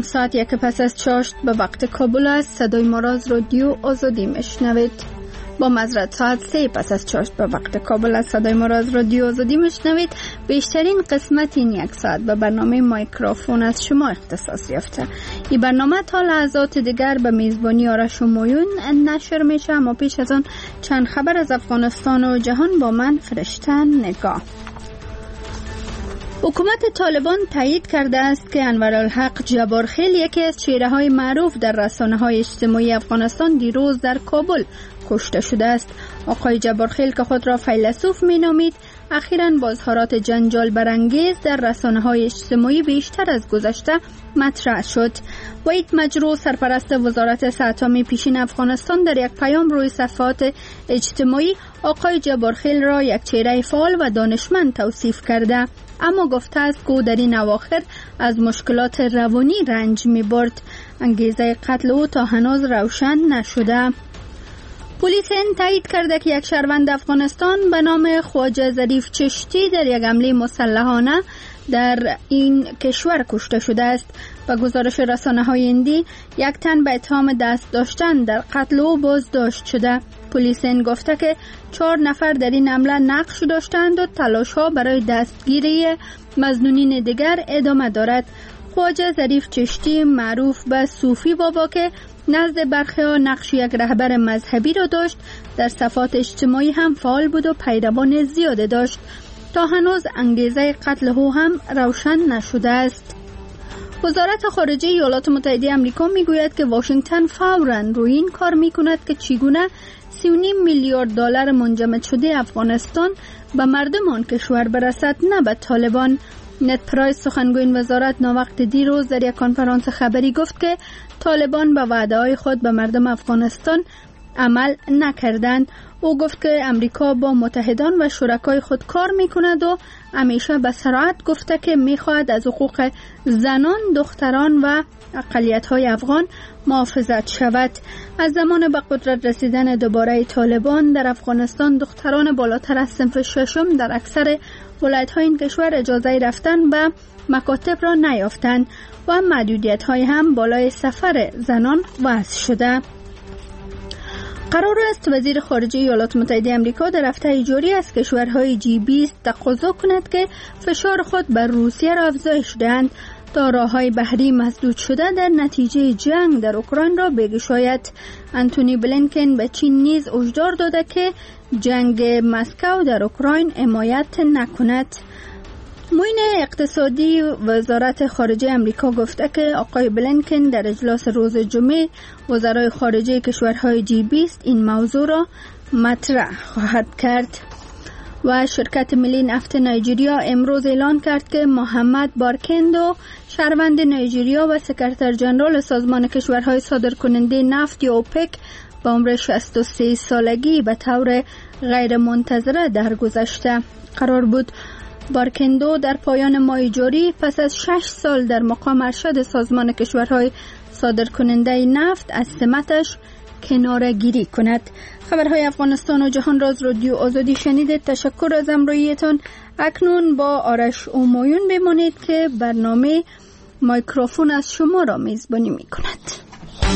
ساعت 1 پس از 4 به وقت کابل است. صدای ما را از رادیو آزادی میشنوید. با معذرت ساعت 3 پس از 4 به وقت کابل است. صدای ما را از رادیو آزادی میشنوید. بیشترین قسمت این یک ساعت به برنامه مایکروفون از شما اختصاص یافته. این برنامه تا لحظات دیگر به میزبانی آرش همایون نشر میشه. اما پیش از آن چند خبر از افغانستان و جهان با من فرشته نگاه. حکومت طالبان تایید کرده است که انورالحق جبارخیل، یکی از چهره‌های معروف در رسانه‌های اجتماعی افغانستان، دیروز در کابل کشته شده است. آقای جبارخیل که خود را فیلسوف می‌نامید، اخیراً با اظهارات جنجال برانگیز در رسانه‌های اجتماعی بیشتر از گذشته مطرح شد. وحید مجروح، سرپرست وزارت سه‌اتمی پیشین افغانستان، در یک پیام روی صفحات اجتماعی آقای جبارخیل را یک چهره فعال و دانشمند توصیف کرده، اما گفته است که او در این اواخر از مشکلات روانی رنج می‌برد. انگیزه قتل او تا هنوز روشن نشده. پلیس هند تایید کرده که یک شهروند افغانستان به نام خواجه ظریف چشتی در یک حمله مسلحانه در این کشور کشته شده است. با گزارش رسانه‌های هندی، یک تن به اتهام دست داشتن در قتل او بازداشت شده. پلیس هند گفته که 4 نفر در این حمله نقش داشتند و تلاش‌ها برای دستگیری مظنونین دیگر ادامه دارد. خواجه ظریف چشتی، معروف به صوفی بابا که نزد برخی‌ها نقش یک رهبر مذهبی را داشت، در صفحات اجتماعی هم فعال بود و پیروان زیاده داشت. تا هنوز انگیزه قتل او هم روشن نشده است. وزارت خارجه ایالات متحده آمریکا میگوید که واشنگتن فوراً روی این کار میکند که چگونه 3.5 میلیارد دلار منجمد شده افغانستان به مردم آن کشور برسد، نه به طالبان. نت پرایس، سخنگوی این وزارت، ناوقت دیروز در یک کنفرانس خبری گفت که طالبان به وعده‌های خود به مردم افغانستان عمل نکردند. او گفت که امریکا با متحدان و شرکای خود کار میکند و همیشه به صراحت گفته که میخواهد از حقوق زنان، دختران و اقلیت‌های افغان محافظت شود. از زمان به قدرت رسیدن دوباره طالبان در افغانستان، دختران بالاتر از صنف 6 در اکثر ولایت‌های این کشور اجازه رفتن به مکاتب را نیافتند و محدودیت‌های هم بالای سفر زنان وضع شده. قرار است وزیر خارجه ایالات متحده آمریکا در هفته جاری از کشورهای G20 تقاضا کند که فشار خود بر روسیه را افزایش دهند تا راه‌های بحری مسدود شده در نتیجه جنگ در اوکراین را بگشاید. انتونی بلینکن به چین نیز هشدار داده که جنگ مسکو در اوکراین حمایت نکند. معین اقتصادی وزارت خارجه امریکا گفته که آقای بلینکن در اجلاس روز جمعه وزرای خارجه کشورهای G20 این موضوع را مطرح خواهد کرد. و شرکت ملی نفت نایجریا امروز اعلان کرد که محمد بارکندو، شهروند نایجریا و سکرتر ژنرال سازمان کشورهای صادرکننده نفت یا اوپک، با عمر 63 سالگی به طور غیر منتظره درگذشته. قرار بود بارکندو در پایان ماه جاری پس از 6 سال در مقام ارشد سازمان کشورهای صادرکننده نفت از سمتش کناره‌گیری کند. خبرهای افغانستان و جهان را از رادیو آزادی شنیدید. تشکر از همراهیتان. اکنون با آرش همایون بمانید که برنامه مایکروفون از شما را میزبانی می کند.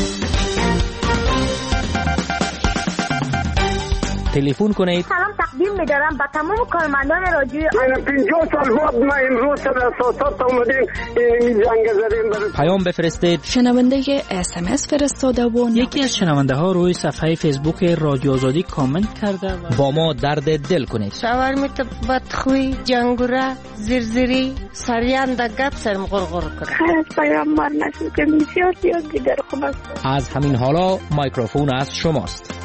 تلفن کنید. سلام تقدیم می‌دارم به تمام کارمندان رادیو. من 50 سال بعد ما امروز در اساسات اومدیم این جنگ زدیم. پیام بفرستید. شنونده SMS فرستاده و یکی از شنونده ها روی صفحه فیسبوک رادیو آزادی کامنت کرده و با ما درد دل کنید. شاورمیت بدخوی، جنگوره، زرزری، سریان دگت سرم غرغر کرد. خیلی پیامبر نشد که بسیار زیاد دیگر خوب است. از همین حالا مایکروفون از شماست.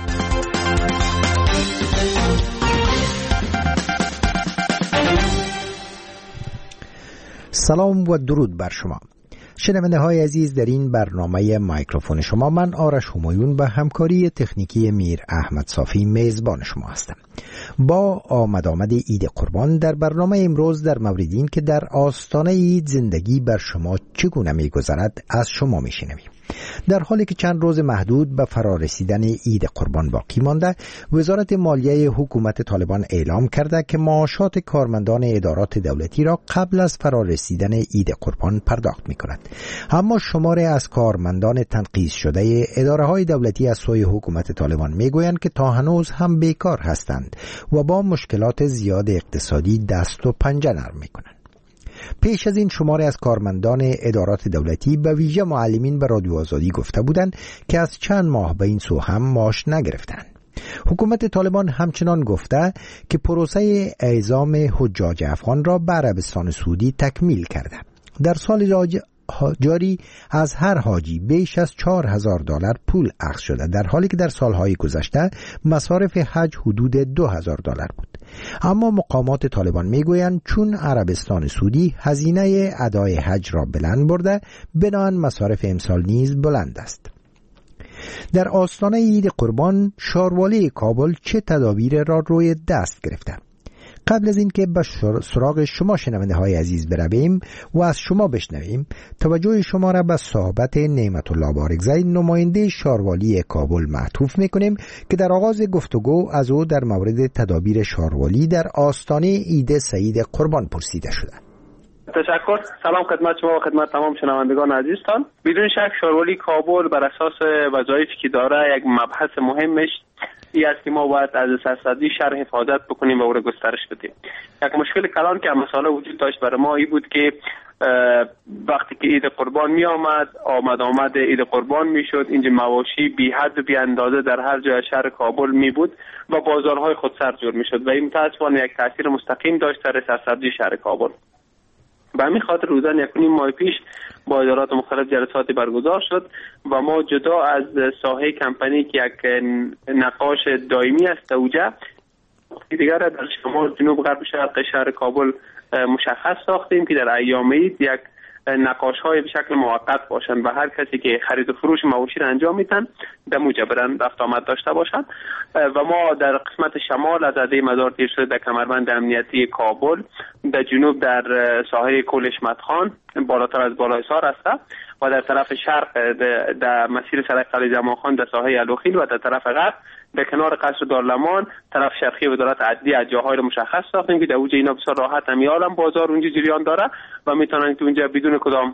سلام و درود بر شما شنونده های عزیز. در این برنامه مایکروفون شما من آرش همایون به همکاری تکنیکی میر احمد صافی میزبان شما هستم. با آمد عید قربان در برنامه امروز در مورد این که در آستانه عید زندگی بر شما چگونه میگذرد از شما میشنویم. در حالی که چند روز محدود به فرارسیدن عید قربان باقی مانده، وزارت مالیه حکومت طالبان اعلام کرده که معاشات کارمندان ادارات دولتی را قبل از فرارسیدن عید قربان پرداخت می‌کند. اما شماری از کارمندان تنقیض شده اداره‌های دولتی از سوی حکومت طالبان می‌گویند که تا هنوز هم بیکار هستند و با مشکلات زیاد اقتصادی دست و پنجه نرم می‌کنند. پیش از این شماری از کارمندان ادارات دولتی به ویژه معلمین به رادیو آزادی گفته بودند که از چند ماه به این سو هم معاش نگرفتند. حکومت طالبان همچنان گفته که پروسه اعزام حجاج افغان را به عربستان سعودی تکمیل کرده. در سال جاری از هر حاجی بیش از $4,000 پول اخذ شده، در حالی که در سالهای گذشته مصارف حج حدود $2,000 بود. اما مقامات طالبان میگویند چون عربستان سعودی هزینه ادای حج را بلند برده، بنابراین مصارف امسال نیز بلند است. در آستانه عید قربان شاروالی کابل چه تدابیر را روی دست گرفته؟ قبل از اینکه به سراغ شما شنونده های عزیز برویم و از شما بشنویم، توجه شما را به صحبت نعمت الله بارگزی نماینده شاروالی کابل معطوف میکنیم که در آغاز گفتگو از او در مورد تدابیر شاروالی در آستانه عید سعید قربان پرسیده شده. تشکر. سلام خدمت شما و خدمت تمام شنوندگان عزیزتان. بدون شک شاروالی کابل بر اساس وظایفی که داره یک مبحث مهمش این است که ما باید از سرسبزی شهر حفاظت بکنیم و او را گسترش بدیم. یک مشکل کلان که مسئله وجود داشت برای ما این بود که وقتی که عید قربان می آمد عید قربان می شد، اینجا مواشی بی حد و بی اندازه در هر جای شهر کابل می بود و بازارهای خود سرجور می شد و این متاسفانه یک تاثیر مستقیم داشت در سرسبزی شهر کابل. به همین خاطر روزانه 1.5 ماه پیش با ادارات مختلف جلساتی برگزار شد و ما جدا از ساحه کمپانی که یک نقاش دائمی است اوجه دیگر در شمال جنوب غرب شرق شهر کابل مشخص ساختیم که در ایام عید یک نقاش های به شکل موقت باشند و هر کسی که خرید و فروش مواشی را انجام میتن در مجبرن رفت آمد داشته باشند و ما در قسمت شمال از عده مزار تیر شده در کمربند امنیتی کابل، در جنوب در ساحه کل حشمت خان بالاتر از بالاحصار است و در طرف شرق در مسیر سرک قلعه زمان خان در ساحه الوخیل و در طرف غرب به کنار قصر دارالمان طرف شرقی وزارت عدلیه از جاهای مشخص ساختیم که در اوج اینا بسیار راحت هم بازار اونجا جریان داره و میتونن که اونجا بدون کدام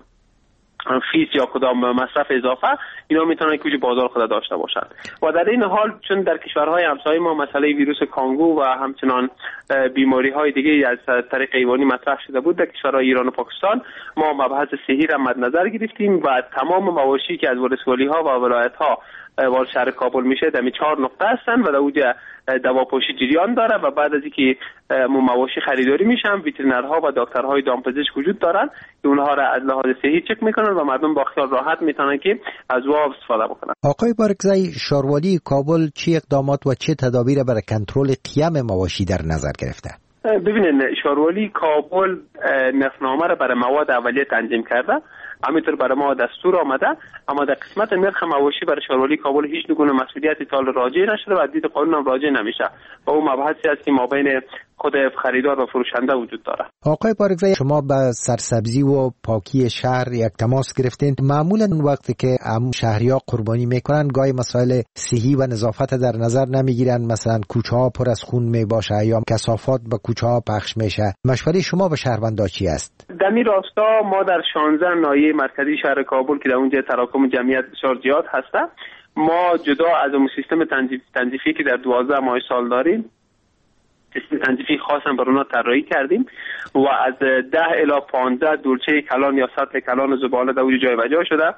فیس یا کدام مصرف اضافه اینا میتونن که بازار خود داشته باشند. و در این حال چون در کشورهای همسایه ما مسئله ویروس کانگو و همچنان بیماری های دیگه از طریق حیوانی مطرح شده بود، در کشورهای ایران و پاکستان ما مبحث صحی را مد نظر گرفتیم و تمام مواشی که از ولسوالی ها و ولایت ها وارد شهر کابل میشه در 4 نقطه هستن و در اونجا دواپوشی جریان داره و بعد از اینکه مواشی خریداری میشن وترینرها و دکترهای دامپزشک وجود دارن که اونها را از لحاظ صحی چک میکنن و مردم با خیال راحت میتونن که از او استفاده بکنن. آقای بارگزی، شاروالی کابل چه اقدامات و چه تدابیر برای کنترل قیام مواشی در نظر گرفته؟ ببینید شاروالی کابل نرخنامه را برای مواد اولیه تنظیم کرده، همینطور برای ما دستور آمده، اما در قسمت نرخ مواشی برای شاروالی کابل هیچ نگونه مسئولیت تال راجع نشده و دید قانون هم راجع نمیشه و اون مبحثی است که ما بین خود خریدار و فروشنده وجود داره. آقای بارگزی، شما به سرسبزی و پاکی شهر یک تماس گرفتین. معمولا وقتی که شهریا قربانی میکنن گاهی مسائل صحی و نظافت در نظر نمیگیرن، مثلا کوچه ها پر از خون می باشه یا کثافات به کوچه ها پخش میشه. مشوره شما به شهروندان چی است؟ در این راستا ما در 16 ناحیه مرکزی شهر کابل که در اونجا تراکم جمعیت بسیار زیاد هسته، ما جدا از اون سیستم تنظیفی که در 12 ماه سال داریم سیستم تنظیفی خاص هم بر اونها طراحی کردیم و از 10 الی 15 دورچه کلان یا سطل کلان و زباله در اونجا جای بجا شده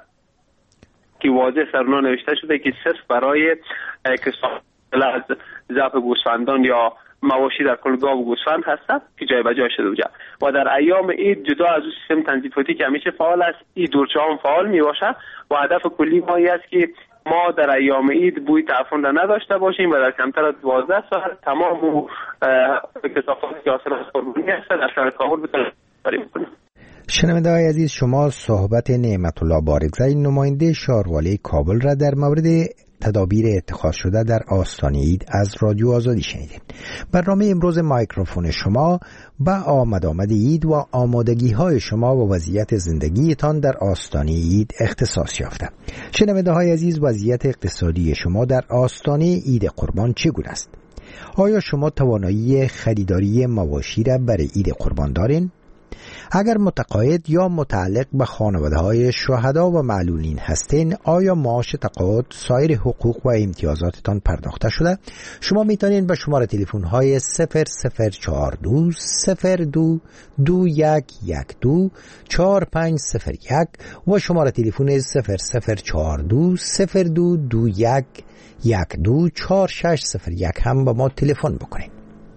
که واضح سر اونها نوشته شده که صرف برای کسان از ضعف گوسفندان یا مواشی در کل گاو و گوسفند هستند که جای بجا شده بوده و در ایام عید جدا از اون سیستم تنظیفاتی که همیشه فعال است این دورچه هم فعال می باشه و هدف کلی ما است که ما در ایام عید بوی تعفن را نداشته باشیم و در کمتر از 12 ساعت تمام کثافاتی که حاصل از قربانی هست در شهر کابل بتونیم کنیم. شنونده های عزیز، شما صحبت نعمت الله بارگزی نماینده شاروالی کابل را در مورد تدابیر اتخاذ شده در آستانه عید از رادیو آزادی شنیدید. برنامه امروز مایکروفون شما با آمد عید و آمادگی های شما و وضعیت زندگیتان در آستانه عید اختصاص یافته. شنونده های عزیز، وضعیت اقتصادی شما در آستانه عید قربان چگونه است؟ آیا شما توانایی خریداری مواشی را برای عید قربان دارین؟ اگر متقاعد یا متعلق به خانواده‌های شهدا و معلولین هستین، آیا معاش تقاعد، سایر حقوق و امتیازاتتان پرداخته شده؟ شما میتونین به شماره تلفن های 0042 02 2112 4501 و شماره تلفن 0042 02 2112 4601 هم با ما تلفن بکنین.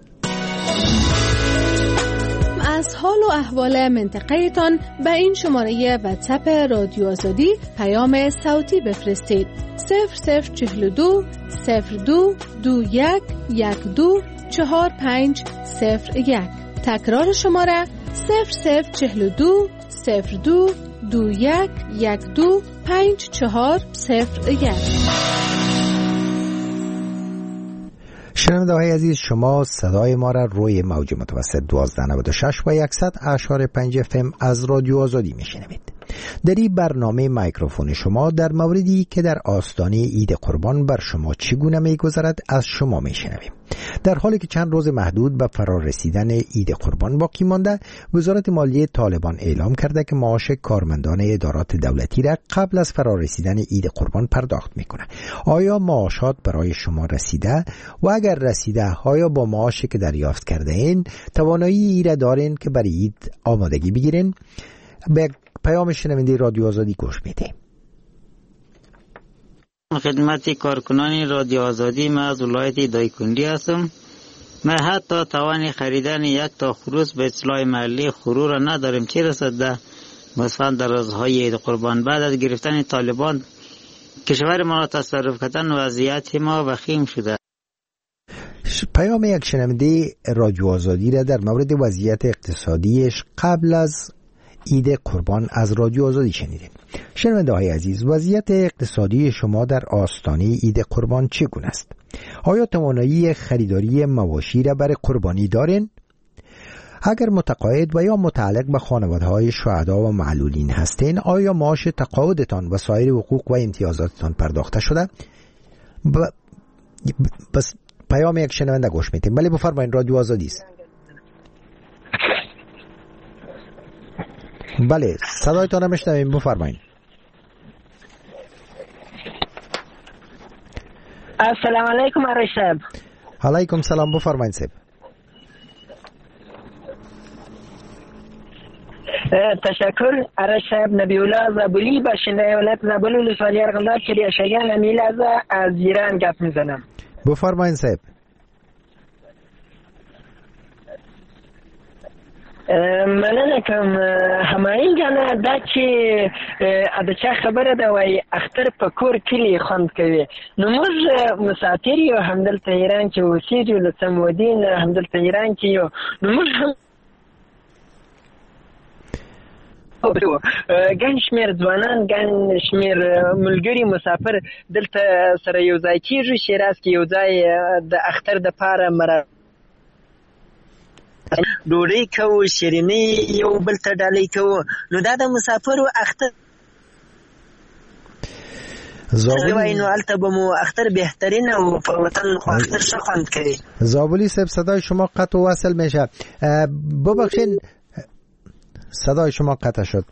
از حال و احوال منطقه‌تان به این شماره واتساپ رادیو آزادی پیام صوتی بفرستید. 0042 02 21 12 4501. تکرار شماره 0042 02 21 12 5401. شنونده های عزیز، شما صدای ما را روی موج متوسط 1296 و 100.5 FM از رادیو آزادی میشنوید. در این برنامه مایکروفون شما در موردی که در آستانه عید قربان بر شما چگونه میگذرد از شما میشنویم. در حالی که چند روز محدود به فرار رسیدن عید قربان باقی مانده، وزارت مالیه طالبان اعلام کرده که معاش کارمندان ادارات دولتی را قبل از فرار رسیدن عید قربان پرداخت میکنه. آیا معاشات برای شما رسیده؟ و اگر رسیده، آیا با معاشی که دریافت کرده این توانایی ای را دارین که برای عید آمادگی بگیرین؟ به پیام شنونده رادیو آزادی گوش میدیم. خدمت کارکنان رادیو آزادی، من از ولایت دایکنډي هستم. من حتی توان خریدن یک تا خروس به اصلاح محلی خرو را نداریم، چه رسد ده مثلا در روزهای عید قربان. بعد از گرفتن طالبان کشور ما را تصرف کردن، وضعیت ما وخیم شده. پیام یک شنونده رادیو آزادی را در مورد وضعیت اقتصادیش قبل از عید قربان از رادیو آزادی شنیدید. شنونده های عزیز، وضعیت اقتصادی شما در آستانه عید قربان چگونه است؟ آیا توانایی خریداری مواشی را برای قربانی دارین؟ اگر متقاعد و یا متعلق به خانواده‌های شهدا و معلولین هستین، آیا معاش تقاعدتان و سایر حقوق و امتیازاتتان پرداخته شده؟ بس پیام یک شنونده گوش میدیم. بله بفرمایید، رادیو آزادی است. بله صدایتان را میشنویم، بفرمایید. السلام علیکم آرش صاحب. علیکم سلام، بفرمایید صاحب. تشکر آرش صاحب. نبی‌الله زابلی، باشنده ولایت زابل ولسوالی ارغنداب کریاشگان امیل از ایران گپ میزنم. بفرمایید صاحب. مننه کوم. همایین جانه دا چې د چا خبره ده وای اختر په کور کلی خوند کوي. نو موږ مسافر یو همدلته ایران کې اوسېږو، له سمودین همدلته ایران کې یو. نو موږ هم ګڼ شمېر ځوانان، ګڼ شمېر ملګري مسافر دلته سره یو ځای کېږو. شیراز کې یو ځای د اختر دپاره ډوډۍ کوو، شیریني یو بل ته ډالۍ کوو. نو دا د مسافرو اختر وای، نو هلته به مو اختر بهترینه و په وطن خو اختر ښه خوند کوي. زابلی صاحب صدای شما قطع و وصل میشه. ببخشین صدای شما قطع شد.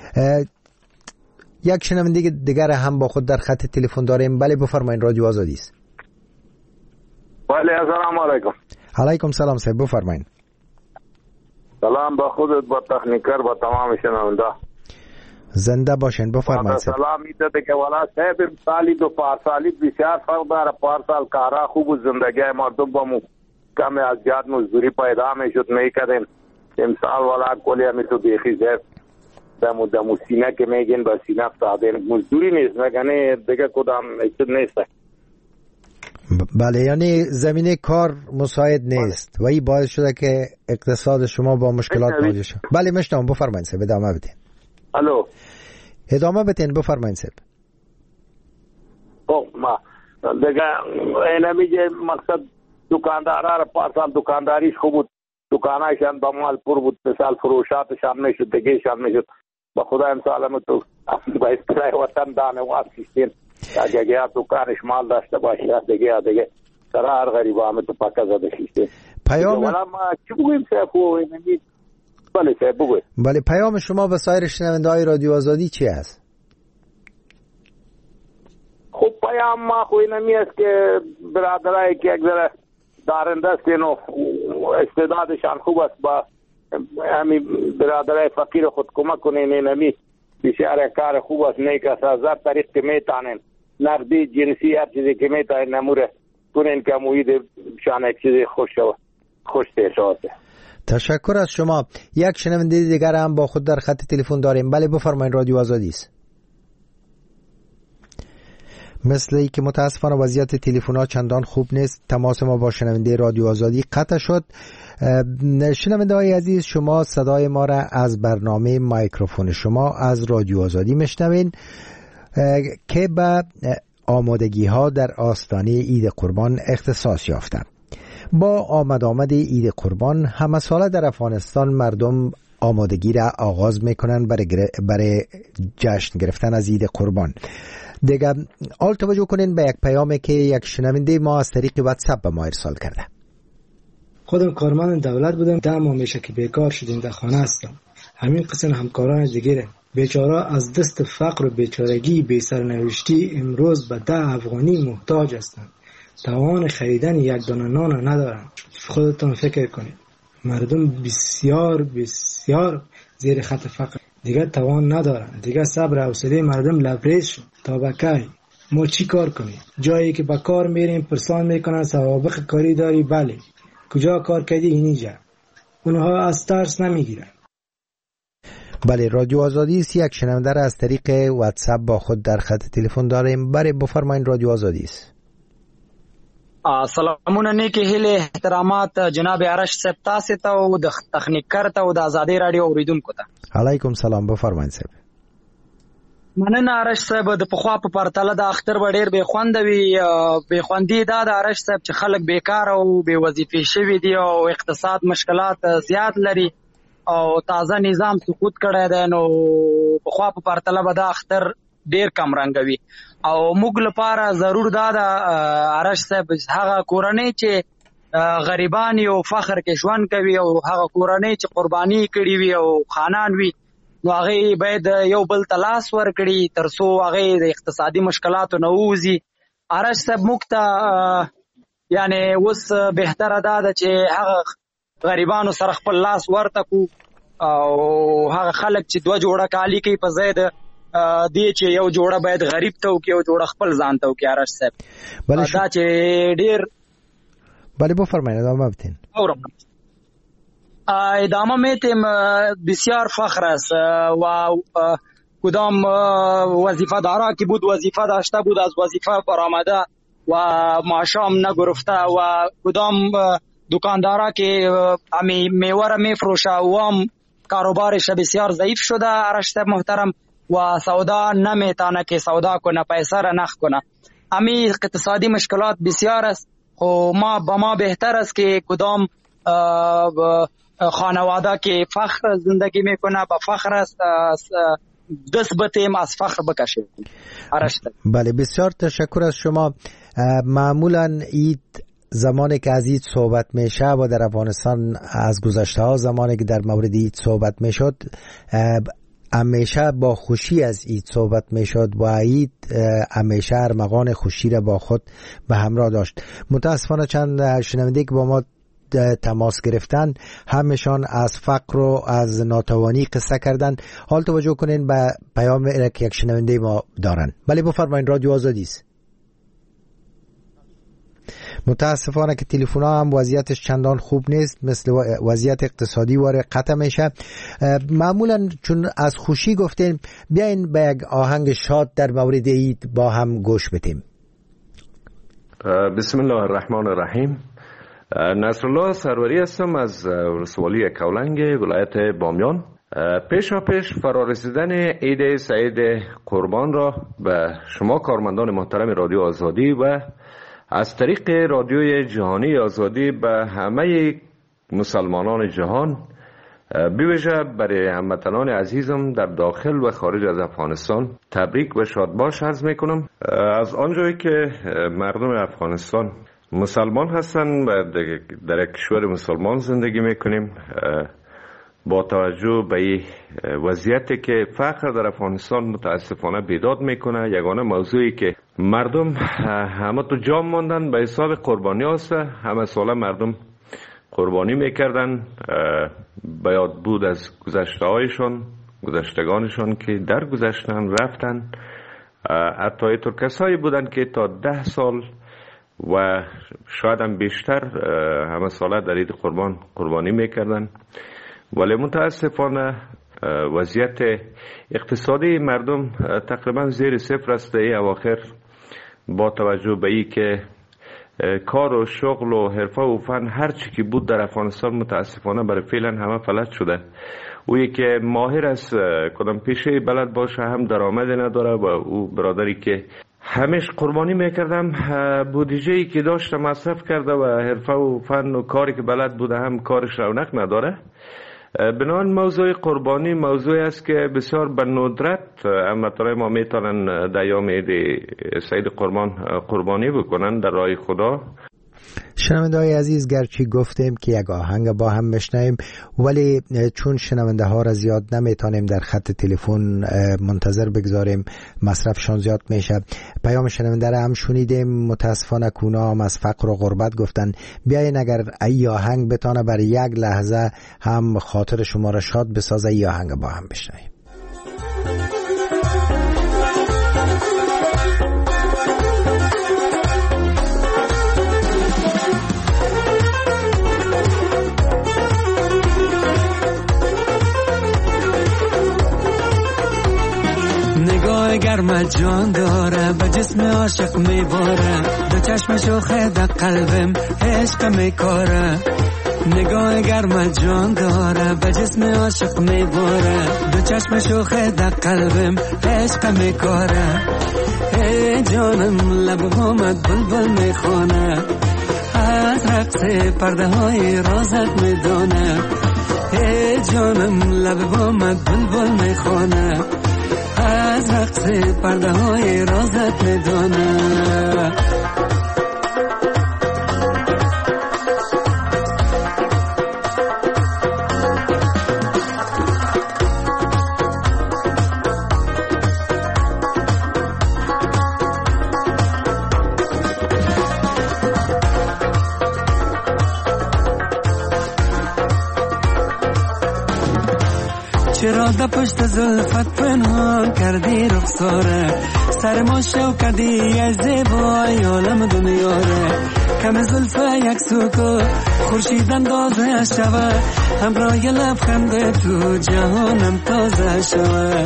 یک شنونده دیگر هم با خود در خط تلفن داریم. بله بفرمایید، رادیو آزادی است. بله السلام علیکم. علیکم سلام صاحب، بفرمایید. سلام با خودت، با تکنیکر، با تمام شنونده. زنده باشین، بفرمایید. سلام میده که والا صاحب سالی دو پارسالی بسیار فرق داره. پارسال کارا خوب و زندگی مردم با کم از زیاد مزدوری پیدا میشد میکردیم. امسال والا کلی همی تو بیخی زیب دمو سینه که میگین با سینه افتادیم. مزدوری نیست مگنه دیگه کدام ایچد نیست. بله، یعنی زمینه کار مساعد نیست و این باعث شده که اقتصاد شما با مشکلات مواجه شد. بله میشنوم، بفرمایید صاحب، ادامه بدین. الو، ادامه بدین، بفرمایید صاحب. خب ما دیگه اینمی که مقصد دکاندارا را پارسال دکانداریش خوب بود، دکانایشان با مال پر بود، مثال فروشاتشان میشد، دیگهشان میشد. با خدا امسال هم تو با اصطلاح وطن دانه واسیستین اگه دکانش مال داشته باشه دیگه قرار غریبا هم تو پاکه زده شیشتین پیام چی بگویم سیفو اینمی؟ بله سیف بگویم. بله پیام شما به سایر شنونده های رادیو آزادی چی است؟ خب پیام ما خوی نمی است که برادرایی که یک ذره دارنده استین و استعدادشان خوب است با همی برادرای فقیر خود کمک کنین، نمی بسیار کار خوب است، نیک است، از هر طریق که میتانین نقدی جنسی هر چیزی که میتانین نموره کنین که موید شان یک چیزی خوش تیشاته. تشکر از شما. یک شنونده دیگر هم با خود در خط تلفن داریم. بله بفرمایید، رادیو آزادی است. مثل ای که متاسفانه وضعیت تلفن‌ها چندان خوب نیست، تماس ما با شنونده رادیو آزادی قطع شد. شنونده های عزیز، شما صدای ما را از برنامه مایکروفون شما از رادیو آزادی میشنوین که به آمادگی ها در آستانه عید قربان اختصاص یافته. با آمد عید قربان همه ساله در افغانستان مردم آمادگی را آغاز میکنن برای جشن گرفتن از عید قربان. دیگه آل توجه کنین به یک پیامی که یک شنونده ما از طریق واتساپ به ما ارسال کرده. خودم کارمند دولت بودم، 10 ماه میشه که بیکار شدیم، در خانه هستم. همین قسم همکاران دیگه بیچاره از دست فقر و بیچارگی بی سرنوشتی امروز به 10 افغانی محتاج هستند. توان خریدن یک دانه نان ندارن. خودتون فکر کنید، مردم بسیار زیر خط فقر، دیگه توان ندارن، دیگه صبر و حوصله مردم لبریز شد. تا بکی ما چی کار کنیم؟ جایی که به کار میریم پرسان میکنن سوابق کاری داری؟ بله. کجا کار کردی؟ اینجا. اونها از ترس نمیگیرن. بله، رادیو آزادی است. یک شنونده را از طریق واتساپ با خود در خط تلفن داریم. بله بفرمایید، رادیو آزادی است. سلامونه نیکی هیله احترامات جناب آرش صاحب تاسو ته او د تخنیکر ته او د آزادی رادیو اوریدونکو ته. علیکم سلام، بفرمایید صاحب. مننه آرش صاحب، د پخوا په پرتله د اختر ډیر به خوندوي به خوندي دا د آرش صاحب چې خلک بیکار او به وظیفې شوي دي او اقتصاد مشکلات زیات لري او تازه نظام سقوط کړی دی، نو پخوا په پرتله به د اختر ډیر کم رنګوي او موږ لپاره ضرور دا د آرش صاحب هغه کورنۍ چې غریبان او فخر کې ژوند کوي او هغه کورنۍ چې قرباني کړي وي او خانان وي، نو هغه باید یو بل تلاس ورکړي ترڅو هغه د اقتصادي مشکلاتو نه ووځي. آرش صاحب موږ ته یعنی اوس بهتره ده چې هغه غریبانو سره خپل لاس ورته کو او هغه خلک چې 2 جوړه کالی کوي په ځای د دی چې یو جوړه باید غریب ته وکړي او جوړه خپل ځان ته وکړي. آرش صاحب دا چې ډیر بله بفرمایید، ادامه بدین. ادامه میتیم. بسیار فخر است و کدام وظیفه دارا که بود وظیفه داشته بود از وظیفه برآمده و معاشم نگرفته و کدام دکاندارا که همی میوه میفروشه و هم کاروبارش بسیار ضعیف شده آرش صاحب محترم و سودا نمیتونه که سودا کنه، پیسه را نخ کنه. همی اقتصادی مشکلات بسیار است و ما بهتر است که کدام خانواده که فخر زندگی میکنه با فخر است دست بتیم از فخر بکشیم. بله بسیار تشکر از شما. معمولا عید زمانی که از عید صحبت میشه و در افغانستان از گذشته ها زمانی که در مورد عید صحبت میشد همیشه با خوشی از عید صحبت میشد و عید همیشه ارمغان خوشی را با خود به همراه داشت. متاسفانه چند شنونده که با ما تماس گرفتن همشان از فقر و از ناتوانی قصه کردن. حال توجه کنین به پیام که یک شنونده ما دارن. بله بفرمایید، رادیو آزادی است. متاسفانه که تلفن ها هم وضعیتش چندان خوب نیست، مثل وضعیت اقتصادی واره قطع میشه. معمولا چون از خوشی گفتیم بیاین به یک آهنگ شاد در مورد عید با هم گوش بدیم. بسم الله الرحمن الرحیم. نصرالله سروری هستم از ولسوالی کولنگ ولایت بامیان. پیش فرارسیدن عید سعید قربان را به شما کارمندان محترم رادیو آزادی و از طریق رادیوی جهانی آزادی به همه مسلمانان جهان بویژه برای هموطنان عزیزم در داخل و خارج از افغانستان تبریک و شادباش عرض میکنم. از آنجایی که مردم افغانستان مسلمان هستند و در یک کشور مسلمان زندگی میکنیم، با توجه به این وضعیتی که فقر در افغانستان متاسفانه بیداد میکنه، یگانه موضوعی که مردم همه تو جام ماندن به حساب قربانی هست. همه ساله مردم قربانی میکردن، بیاد بود از گذشتگانشان که در گذشتن رفتن. حتی اینطور کسایی بودن که تا 10 سال و شاید هم بیشتر همه ساله در عید قربانی میکردن، ولی متاسفانه وضعیت اقتصادی مردم تقریبا زیر صفر است. این اواخر با توجه به این که کار و شغل و حرفه و فن هر چی که بود در افغانستان متاسفانه برای فعلا همه فلج شده. اویی که ماهر است کدام پیشه بلد باشه هم درآمدی نداره و او برادری که همیش قربانی میکردم بودجه‌ای که داشته مصرف کرده و حرفه و فن و کاری که بلد بوده هم کارش رونق نداره. بنابراین موضوع قربانی موضوعی است که بسیار به ندرت هموطنان ما میتونن در ایام عید سعید قربانی بکنن در راه خدا. شنونده های عزیز، گرچه گفتیم که یک آهنگ با هم بشنویم، ولی چون شنونده ها را زیاد نمیتونیم در خط تلفن منتظر بگذاریم، مصرفشان زیاد میشه. پیام شنونده را هم شنیدیم، متاسفانه کونا هم از فقر و غربت گفتن. بیاین اگر ای آهنگ بتانه برای یک لحظه هم خاطر شما را شاد بسازه، ای آهنگ با هم بشنویم. نگاه گرم جان داره به جسم عاشق میباره، دو چشم شوخه در قلبم عشق میکاره. نگاه گرم جان داره به جسم عاشق میباره، دو چشم شوخه در قلبم عشق میکاره. ای جانم لب همت بلبل میخونه، از رقص پرده های رازت میدونه. ای جانم لب همت بلبل میخونه، از رقص پرده های رازت میدونه. چرا در پشت زلفت پنهان کردی رخساره، سر ما شو کردی از زیبای عالم دنیاره. کم زلفه یک سوکو خورشید اندازه شوه، همراه لبخند تو جهانم تازه شوه.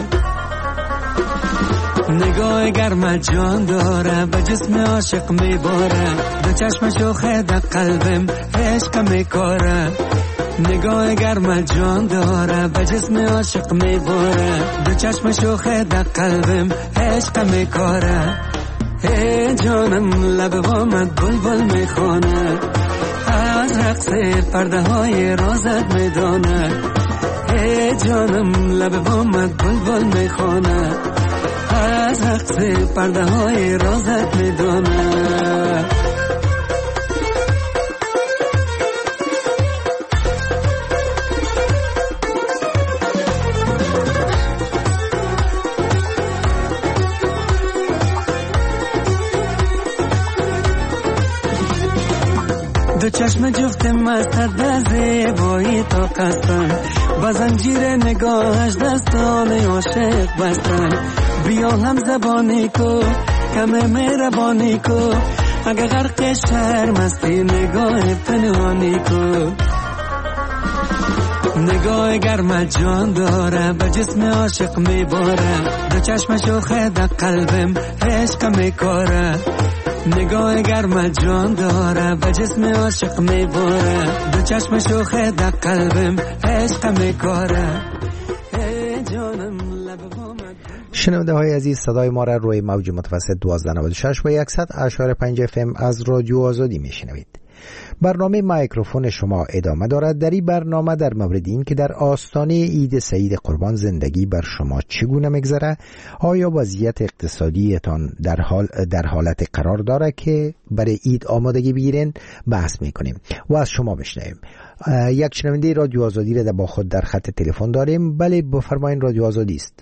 نگاه گرم جان داره به جسم عاشق میباره، دو چشم شوخه در قلبم عشق میکاره. نگاه گرم جان داره به جسم عاشق میباره، دو چشم شوخه در قلبم عشق میکاره. ای جانم لب بامت بلبل میخونه، از رقص پرده های رازت میدونه. ای جانم لب بامت بلبل میخونه، از رقص پرده های رازت میدونه. دو چشم جفت مستت به زیبایی تا قصدن، با زنجیر نگاهش دستان عاشق بستن. بیا هم زبانی کو کم مهربانی کو، اگه غرق شرم هستی نگاه پنهانی کو. نگاه گرم جان داره به جسم عاشق میباره، دو چشم شوخه در قلبم عشق میکاره. نگاه گرم جان داره به جسم عاشق میباره، دو چشم شوخه در قلبم عشق میکاره. شنونده های عزیز، صدای ما را روی موج متوسط 1296 و 100.5 FM از رادیو آزادی میشنوید. برنامه مایکروفون شما ادامه دارد. در این برنامه در مورد این که در آستانه عید سعید قربان زندگی بر شما چگونه میگذره، آیا وضعیت اقتصادیتان در حالت قرار داره که برای عید آمادگی بگیرین، بحث میکنیم و از شما بشنویم. یک شنونده رادیو آزادی را با خود در خط تلفن داریم. بله بفرمایید، رادیو آزادی است.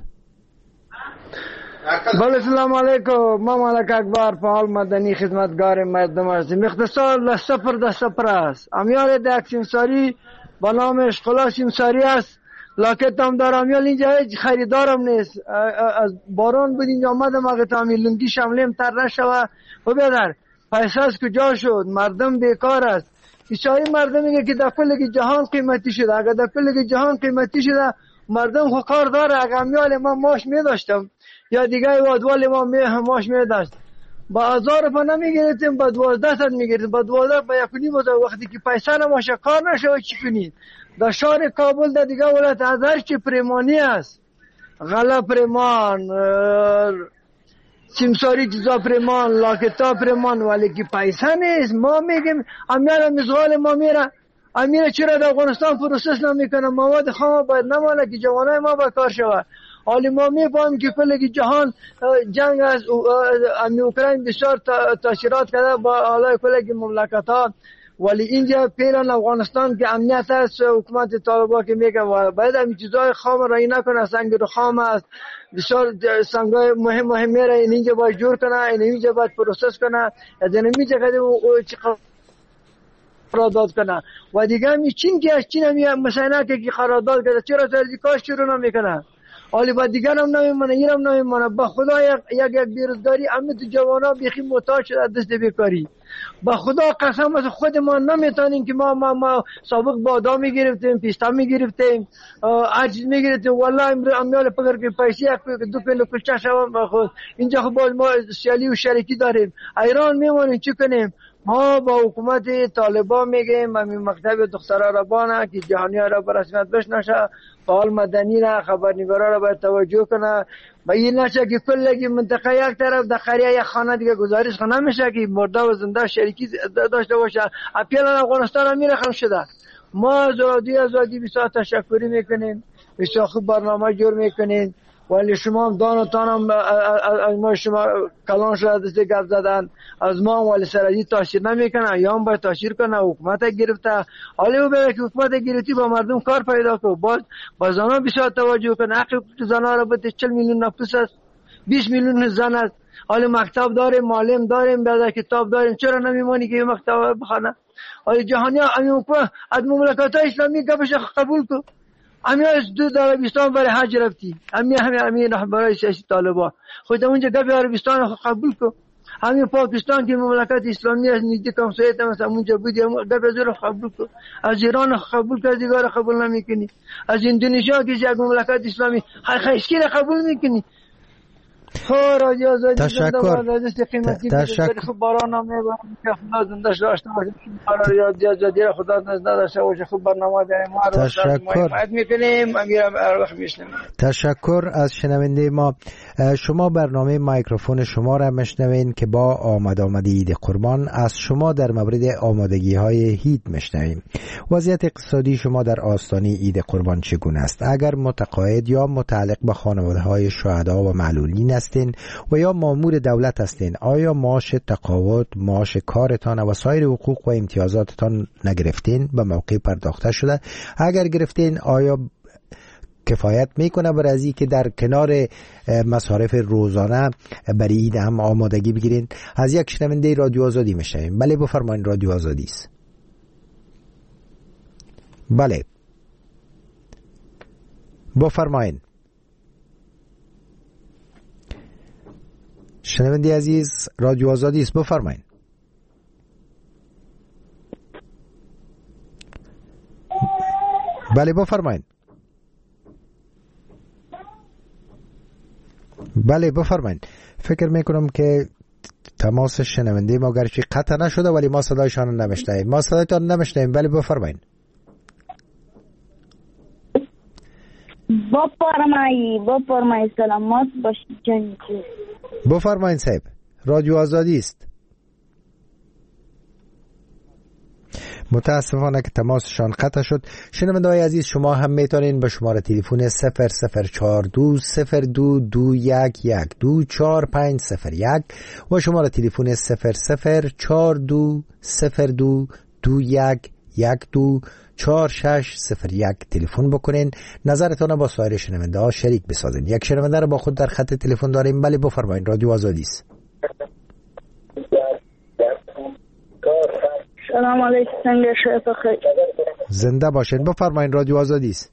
بله سلام علیکم. ما ملک اکبر فعال مدنی خدمتگار مردم هستیم. اختصار لسفر است. امیال یک سیمساری با نامش خلا سیمساری است. لاکت هم دارم. امیال اینجا هیچ خریدارم نیست. از باران بود اینجا آمدم اگه تامی لنگی شملیم تر نشوه. و بیادر پیسه از کجا شد؟ مردم بیکار است. بیچاره مردم میگه که در کل جهان قیمتی شده. اگه در کل جهان قیمتی شده مردم خو کار داره. اگه امیال ما ماش میداشتم یا دیگه وادوال ما ماش میداشت با 1000 روپا نمیگیرتیم، با 1200 میگیرتیم، با 12 با 1.5 وقتی که پیسه نماشه کار نشه چی کنید؟ در شهر کابل در دیگه ولایت هزار چی پریمانی است، غلا پریمان، سیمساری چیزا پریمان، لاکتا پریمان، ولی که پیسه نیست. ما میگیم امیال مزغال ما میره امیر چرا در افغانستان پروسس نمیکنه؟ مواد خام باید نمانه که جوانای ما با کار شود. حالی ما میفهمیم که کل جهان جنگ از اوکراین بسیار تاثیرات کرده با حالای کل مملکت ها، ولی اینجا پیران افغانستان که امنیت است، حکومت طالبان که میگه باید همین چیزای خام رایی نکنه. سنگ رو خام است، بسیار سنگای مهم میره، اینجا باید جور کنه، اینجا باید پروسس کنه، از اینجا که قرارداد کنه. و دیگه همی چین که از چین همی مساینا که قرارداد کرده چرا ترزی کاش شروع نمیکنه؟ حالی با دیگر هم نمیمانه، این هم نمیمانه. با خدا یک بیروزگاری همه تو جوانا بیخی محتاج شده دست بیکاری. با خدا قسم از خود ما نمیتونیم که ما سابق بادام میگرفتیم، پیستا میگرفتیم، هر چیز میگرفتیم. والله امیال پگر که پیسی 2 کیلو کلچه شوام خود اینجا خب ما سیالی و شریکی داریم. ایران میمونیم چی کنیم؟ ما با حکومت طالبان میگیم همین مکتب دخترها را بانه که جهانی را به رسمیت بشناسه، فعال مدنی را خبرنگارا را باید توجه کنه و این نشه که کل منطقه یک طرف در قریه یک خانه دیگه گزارش کنه نمیشه که مرده و زنده شریکی داشته باشه. اپیل افغانستان هم میرخم شده. ما از رادیو بسیار تشکری میکنیم، بسیار خوب برنامه جور میکنین، ولی شما هم دانتان هم از ما شما کلان شده دسته گفت زدن از ما هم ولی سرازی تاثیر نمیکنه یا هم باید تاثیر کنه. حکومت گرفته، حالی او بگه که حکومت گرفتی با مردم کار پیدا کنه، با زنان بسیار توجه کنه. حقی زنان را بده 40 میلیون نفس است، 20 میلیون زن است. حالی مکتب داریم، معلم داریم، بعد کتاب داریم، چرا نمیمانی که مکتب بخونه؟ حالی جهانی از مملکت های اسلامی گپش قبول کن. همین از دو عربستان برای حج رفتی، همین رهبرای سیاسی طالبان خود اونجا گپ عربستان قبول کن. همین پاکستان که مملکت اسلامی است نزدیک همسایت هم مثلا اونجا بودی گپ از رو قبول کن. از ایران قبول کردی دیگه قبول نمیکنی. از اندونزیا که یک مملکت اسلامی خیلی قبول میکنی. تشکر. خوب باران هم میبرم که خدا زندش داشته باشه، خدا نداشته باشه. خوب برنامه داریم ما رو حمایت میکنیم. امیرم ارواح میشنم. تشکر از شنونده ما. شما برنامه مایکروفون شما را میشنوین که با آمد عید قربان از شما در مورد آمادگی های عید میشنویم. وضعیت اقتصادی شما در آستانه عید قربان چگونه است؟ اگر متقاعد یا متعلق به خانواده های شهدا و معلولین هستین و یا مامور دولت هستین، آیا معاش تقاعد، معاش کارتان و سایر حقوق و امتیازاتتان نگرفتین؟ به موقع پرداخته شده؟ اگر گرفتین آیا کفایت میکنه برای از این که در کنار مصارف روزانه برای عید هم آمادگی بگیرین؟ از یک شنونده رادیو آزادی میشنویم. بله بفرمایید، رادیو آزادی است. بله بفرمایید. شنونده عزیز، رادیو آزادی است، بفرمایید. بله بفرمایید. بله بفرمایید. فکر میکنم که تماس شنونده ما گرچه قطع نشده ولی ما صدایشان نمیشنویم. ما صدایتان نمیشنویم. بله بفرمایید. بفرمایی سلامت باشید جان. بفرمایید صاحب، رادیو آزادی است. متاسفانه که تماسشان قطع شد. شنونده‌های عزیز، شما هم میتونین به شماره تلفن 0042 0221 24501 و شماره تلفن 0042 0221 4601 تلفن بکنین، نظرتون با سایر شنونده‌ها شریک بسازین. یک شنونده رو با خود در خط تلفن داریم. بله بفرمایید، رادیو آزادی است. سلام علیکم، سنگ شیف خیر. زنده باشین، بفرمایید، رادیو آزادی است.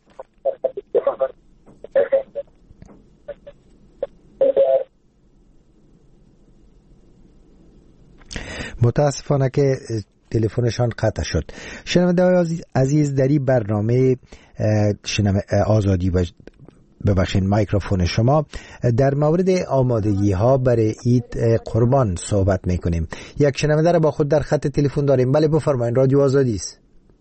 متاسفانه که تلفنشان قطع شد. شنونده‌های عزیز، در این برنامه آزادی ببخشید میکروفون شما در مورد آمادگی ها برای عید قربان صحبت میکنیم. یک شنونده را با خود در خط تلفن داریم. بله بفرمایید، رادیو آزادی است.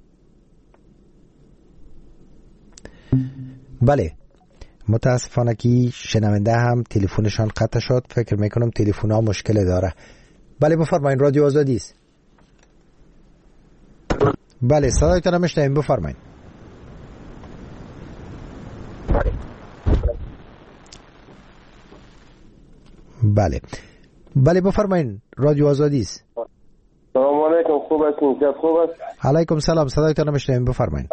بله، متاسفانه که شنونده هم تلفنشان قطع شد. فکر میکنم تلفن ها مشکل داره. بله بفرمایید، رادیو آزادی است. بله صدایتان را میشنویم، بفرمایید. بله بفرمایید، رادیو آزادی است. سلام علیکم، خوب هستین؟ صحت خوب است؟ علیکم سلام، صدایتان رو میشنویم، بفرمایید.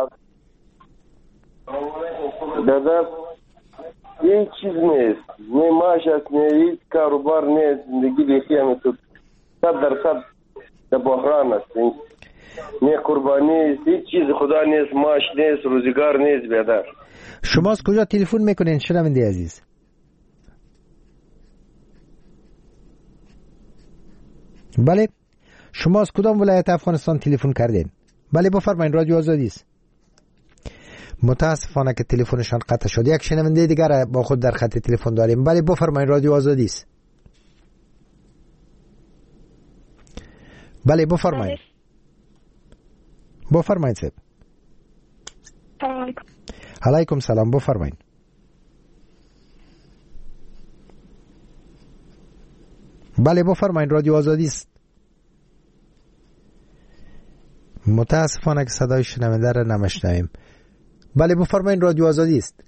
دادا هیچ چیز نیست، نه معاش است، نه هیچ کاروبار نیست، زندگی بیخی همینطور 100% در بحران است. نه قربانی، هیچ چیز خدا نیست، معاش نیست، روزگار نیست. بیادر شما از کجا تلفن میکنین شنونده عزیز؟ بله، شما از کدام ولایت افغانستان تلفن کردین؟ بله بفرمایید، رادیو آزادی است. متاسفانه که تلفنشان قطع شد. یک شنونده دیگر با خود در خط تلفن داریم. بله بفرمایید، رادیو آزادی است. بله بفرمایید. بفرمایید صاحب. علیکم سلام، بفرمایید. بله بفرمایید، رادیو آزادی است. متاسفانه که صدای شنونده را نمیشنویم. بله بفرمایید، رادیو آزادی است.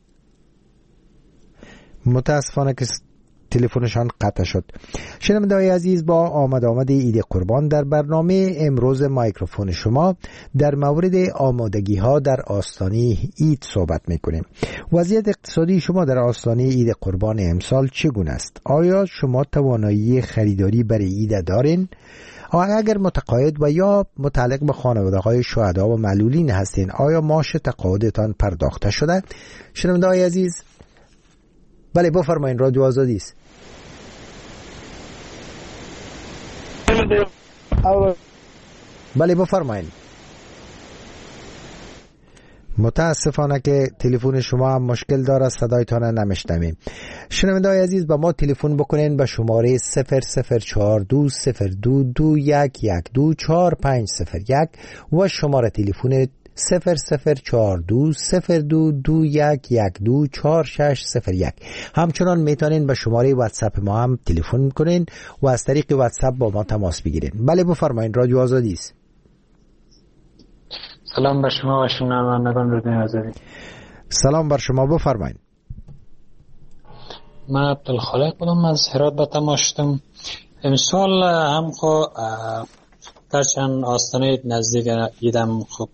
متاسفانه که تلفنشان قطع شد. شنونده‌های عزیز، با آمد عید قربان در برنامه امروز میکروفون شما در مورد آمادگی ها در آستانه عید صحبت میکنیم. وضعیت اقتصادی شما در آستانه عید قربان امسال چگونه است؟ آیا شما توانایی خریداری برای عید دارین؟ اگر متقاعد و یا متعلق به خانواده‌های شهدا و معلولین هستین، آیا معاش تقاعدتان پرداخته شده؟ شنونده‌های عزیز، بله بفرمایید، رادیو آزادی است. بله بفرمایید. متاسفانه که تلفن شما هم مشکل داره، صدایتان نمیشنویم. شنونده‌های عزیز، با ما تلفن بکنین به شماره 0042 0221 و شماره تلفن 0042 0221 4601. همچنان میتونین به شماره واتساپ ما هم تلفن کنین و از طریق واتساپ با ما تماس بگیرین. بله بفرمایید، رادیو آزادی است. سلام بر شما و شنوندگان رادیو آزادی. سلام بر شما، بفرمایید. من عبدالخالق بودم، از هرات به تماس شدم. امسال هم خو درچند آستانه نزدیک ایدم خوب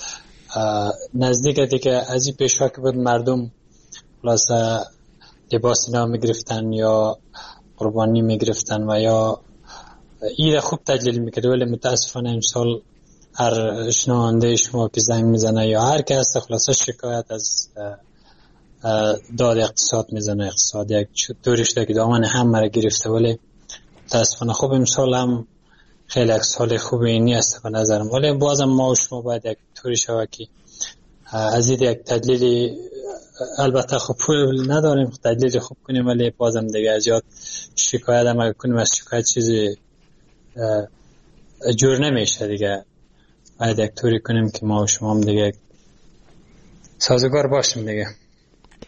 نزدیک دیگه از این پیشوا که بود مردم خلاصه لباس اینا میگرفتن یا قربانی میگرفتن و یا عید خوب تجلیل میکرد، ولی متاسفانه امسال هر شنونده شما که زنگ میزنه یا هر کس خلاصه شکایت از داد اقتصاد میزنه. اقتصاد یک طوری شده که دامن همه را گرفته، ولی متاسفانه خوب امسال هم خیلی یک سال خوبی نیست به نظرم، ولی بازم ما و شما باید یک طوری شود که از این یک تدلیل، البته خب پول نداریم تدلیل خوب کنیم، ولی بازم دیگه از یاد شکایت هم اگه کنیم از شکایت چیزی جور نمیشه دیگه. باید یک طوری کنیم که ما و شما هم دیگه سازگار باشیم دیگه.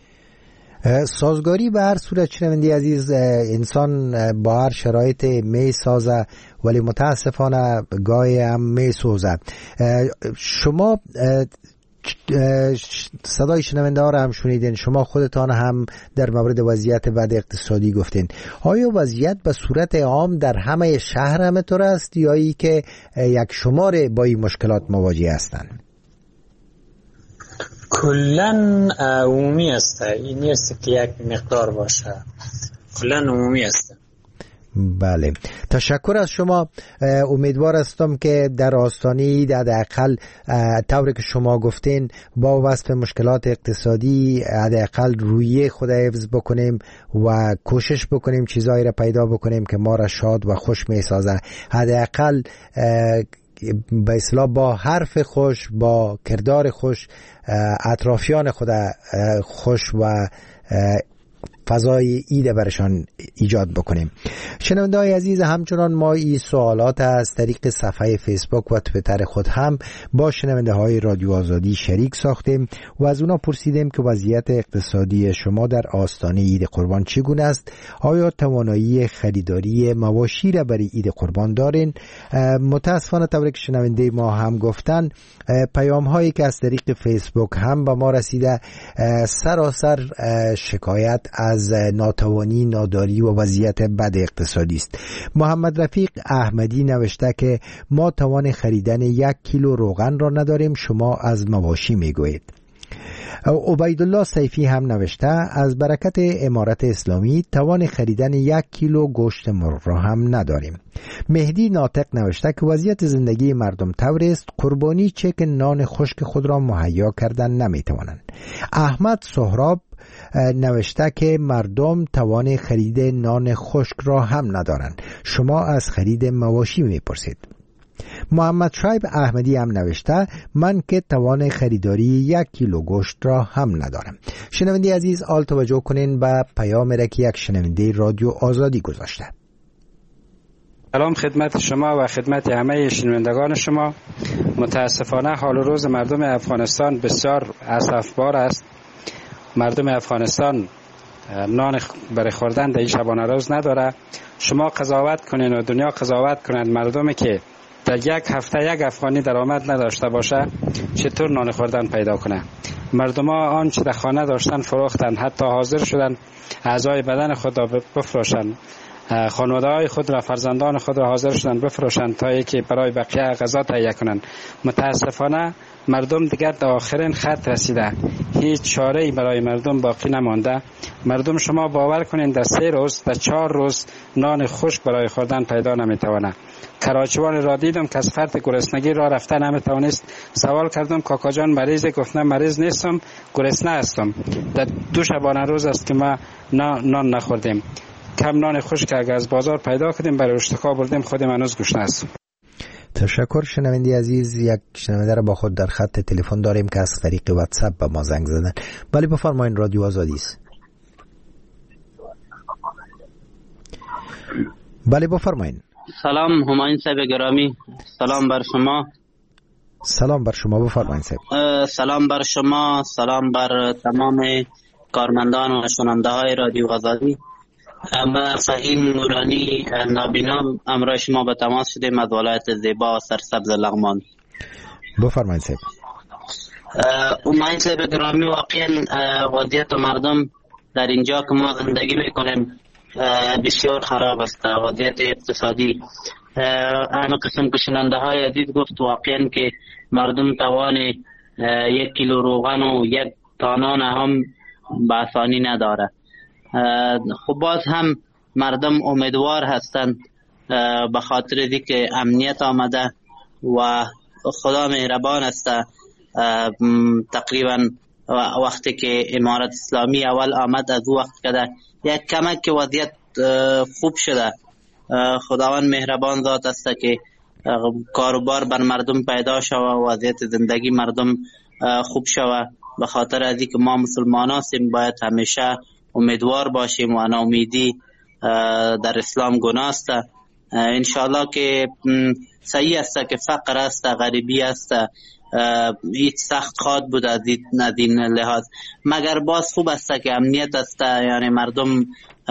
سازگاری به هر صورت شنوندی عزیز انسان با هر شرایط می سازه ولی متاسفانه گاهی هم می سوزه. شما صدای شنونده ها را هم شنیدین، شما خودتان هم در مورد وضعیت بد اقتصادی گفتین. آیا وضعیت به صورت عام در همه شهر همینطور است یا ای که یک شمار با این مشکلات مواجه هستند؟ کلن عمومی است، این نیست که یک مقدار باشه، کلن عمومی است. بله، تشکر از شما. امیدوار هستم که در آستانه حداقل طوری که شما گفتین با وصف مشکلات اقتصادی حداقل رویه خود حفظ بکنیم و کوشش بکنیم چیزایی را پیدا بکنیم که ما را شاد و خوش می سازه. حداقل به اصطلاح با حرف خوش، با کردار خوش اطرافیان خود خوش و فضای ایده برشان ایجاد بکنیم. شنونده‌های عزیز، همچنان ما این سوالات از طریق صفحه فیسبوک و توییتر خود هم با شنونده‌های رادیو آزادی شریک ساختیم و از اونا پرسیدیم که وضعیت اقتصادی شما در آستانه عید قربان چگونه است؟ آیا توانایی خریداری مواشی را برای عید قربان دارین؟ متاسفانه طوری که شنونده ما هم گفتن، پیام هایی که از طریق فیسبوک هم به ما رسیده سراسر شکایت از ناتوانی، ناداری و وضعیت بد اقتصادی است. محمد رفیق احمدی نوشته که ما توان خریدن 1 کیلو روغن را نداریم، شما از مواشی میگویید. عبیدالله سیفی هم نوشته از برکت امارت اسلامی توان خریدن 1 کیلو گوشت مرغ را هم نداریم. مهدی ناطق نوشته که وضعیت زندگی مردم طوری است قربانی چه که نان خشک خود را مهیا کردن نمیتوانند. احمد سهراب نوشته که مردم توان خرید نان خشک را هم ندارند، شما از خرید مواشی میپرسید. محمد شایب احمدی هم نوشته من که توان خریداری 1 کیلو گوشت را هم ندارم. شنونده عزیز، آل توجه کنین به پیام را که یک شنونده رادیو آزادی گذاشته. سلام خدمت شما و خدمت همه شنوندگان شما. متاسفانه حال و روز مردم افغانستان بسیار اسفبار است. مردم افغانستان نان برای خوردن در این شبانه روز نداره. شما قضاوت کنین و دنیا قضاوت کنند مردمی که در یک هفته یک افغانی درآمد نداشته باشه چطور نان خوردن پیدا کنه. مردم ها آنچه در خانه داشتن فروختن، حتی حاضر شدن اعضای بدن خود را بفروشن، خانواده های خود را، فرزندان خود را حاضر شدن بفروشن تا یکی برای بقیه غذا تهیه کنند. متاسفانه مردم دیگر در آخرین خط رسیده، هیچ چاره‌ای برای مردم باقی نمانده. مردم شما باور کنین در 3 روز، در 4 روز نان خشک برای خوردن پیدا نمیتونه. کراچوان را دیدم که از فرط گرسنگی را رفته نمیتونست. سوال کردم کاکا جان مریضی؟ گفت نه مریض نیستم، گرسنه هستم. در 2 شبانه روز است که ما نان نخوردیم. کم نان خشک اگر از بازار پیدا کردیم برای اشتکا بردیم، خودم هنوز گشنه هستم. تشکر. شنونده عزیز، یک شنونده را با خود در خط تلفن داریم که از طریق واتساپ به ما زنگ زدن. بله بفرمایید، رادیو آزادی است. بله بفرمایید. سلام همایون صاحب گرامی، سلام بر شما. سلام بر شما، بفرمایید صاحب. سلام بر شما، سلام بر تمام کارمندان و شنونده های رادیو آزادی. من فهیم نورانی نابینا امرای شما به تماس شدیم از ولایت زیبا و سرسبز لغمان. بفرمایید صاحب. همایون صاحب گرامی، واقعا وضعیت مردم در اینجا که ما زندگی میکنیم بسیار خراب است. وضعیت اقتصادی همه قسم که شنونده های عزیز گفت، واقعا که مردم توان 1 کیلو روغن و 1 تانان هم به آسانی نداره. خب باز هم مردم امیدوار هستند به خاطر اینکه امنیت آمده و خدا مهربان است. تقریبا وقتی که امارت اسلامی اول آمد از وقت کده یک کمک که وضعیت خوب شده. خداوند مهربان ذات است که کاروبار بر مردم پیدا شوه و وضعیت زندگی مردم خوب شوه. به خاطر از اینکه ما مسلمان هستیم باید همیشه امیدوار باشیم و ناامیدی در اسلام گناه است. انشالله که صحیح است که فقر است، غریبی است، هیچ سخت خواد بود از این لحاظ، مگر باز خوب است که امنیت است، یعنی مردم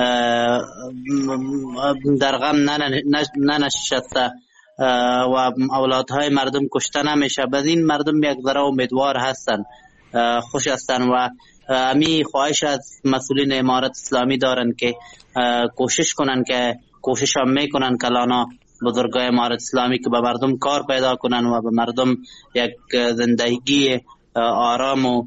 در غم ننشسته و اولادهای مردم کشته نمیشه. باز این مردم یک ذره امیدوار هستن، خوش هستن و امی خواهش از مسئولین امارت اسلامی دارن که کوشش هم میکنن که لانا بزرگای امارت اسلامی که به مردم کار پیدا کنن و به مردم یک زندگی آرام و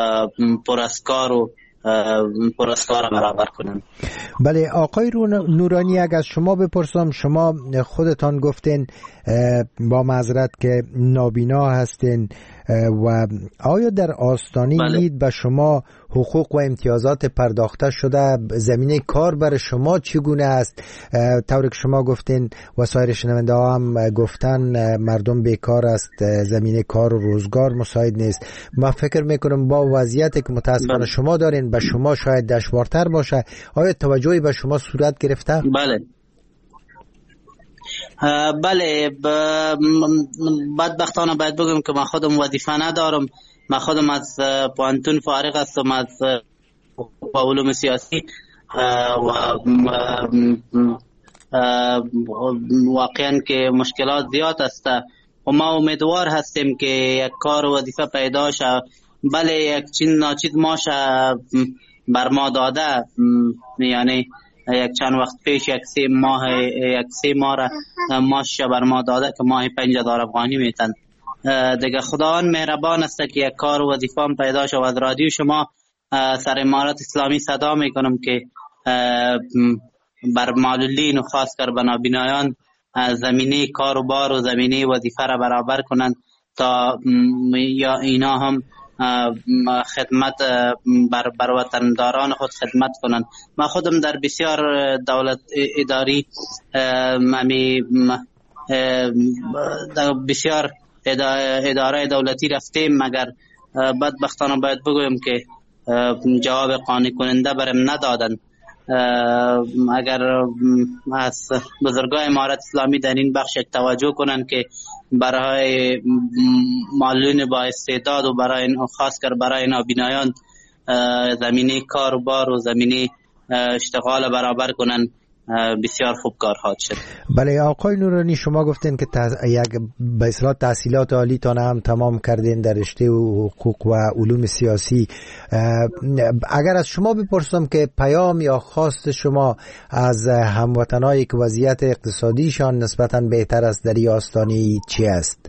پراسکار برابر کنن. بله آقای نورانی، اگر از شما بپرسم، شما خودتان گفتین با معذرت که نابینا هستین و آیا در آستانه اید به شما حقوق و امتیازات پرداخته شده؟ زمینه کار برای شما چگونه است؟ طوری که شما گفتین و سایر شنونده ها هم گفتن مردم بیکار است، زمینه کار و روزگار مساعد نیست. من فکر میکنم با وضعیتی که متاسفانه شما دارین به شما شاید دشوارتر باشه. آیا توجهی به شما صورت گرفته؟ بله بدبختانه باید بگم که من خودم وظیفه ندارم. من خودم از پوهنتون فارغ هستم از علوم سیاسی و واقعا که مشکلات زیاد است و ما امیدوار هستیم که یک کار و وظیفه پیدا شه. بله یک چیز ماشه بر ما داده، یعنی یک چند وقت پیش یک 3 ماه را ماش بر ما داده که ماهی 5000 افغانی میتن. دیگه خداوند مهربان است که یک کار و وظیفه پیدا شه. و از رادیو شما سر امارت اسلامی صدا میکنم که بر معلولین و خاص کر به نابینایان زمینه کار و بار و زمینه وظیفه را برابر کنند تا یا اینا هم خدمت بر وطنداران خود خدمت کنند. من خودم در بسیار دولت اداری بسیار اداره دولتی رفتیم، مگر بدبختانه باید بگویم که جواب قانع کننده برم ندادن. اگر از بزرگای امارت اسلامی در این بخش توجه کنن که برای معلولین با استعداد و خاص کر برای نابینایان زمینه کار و بار و زمینه اشتغال برابر کنن، بسیار خوب کار خواهد شد. بله آقای نورانی، شما گفتین که یک به اصطلاح تحصیلات عالی تان هم تمام کردین در رشته حقوق و علوم سیاسی. اگر از شما بپرسم که پیام یا خواست شما از هموطنایی که وضعیت اقتصادیشان نسبتاً بهتر است در این آستانه چی است؟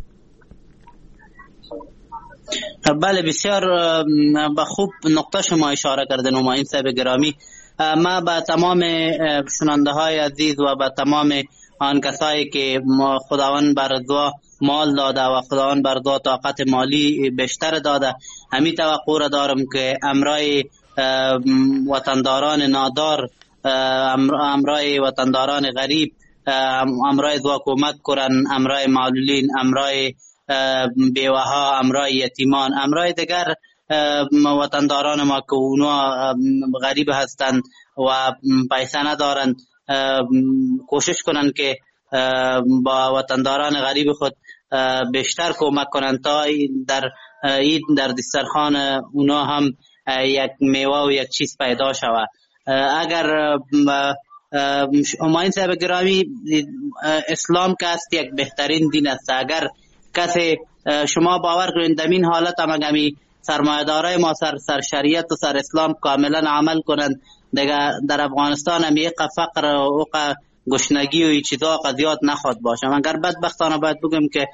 بله بسیار به خوب نقطه شما اشاره کردن نماین صاحب گرامی. ما با تمام شنونده های عزیز و با تمام آن کسایی که خداوند بر دعا مال داده و خداوند بر دعا طاقت مالی بیشتر داده، همین توقع را دارم که امرای وطنداران نادار، امرای وطنداران غریب، امرای دعا کمک کنن، امرای معلولین، امرای بیوه ها، امرای یتیمان، امرای دیگر وطنداران ما که اونا غریب هستند و پیسه ندارند، کوشش کنن که با وطنداران غریب خود بیشتر کمک کنن تا در دسترخوان اونا هم یک میوه و یک چیز پیدا شود. اگر هماین صاحب گرامی، اسلام که است یک بهترین دین است. اگر کسی شما باور کنید در این حالت هم اگمی سرمایه‌دارای ما سر شریعت و سر اسلام کاملا عمل کنند، دیگه در افغانستان هم یک فقر و گشنگی و این چیزا قضیات نخواد باشه. مگر بدبختانه باید بگم که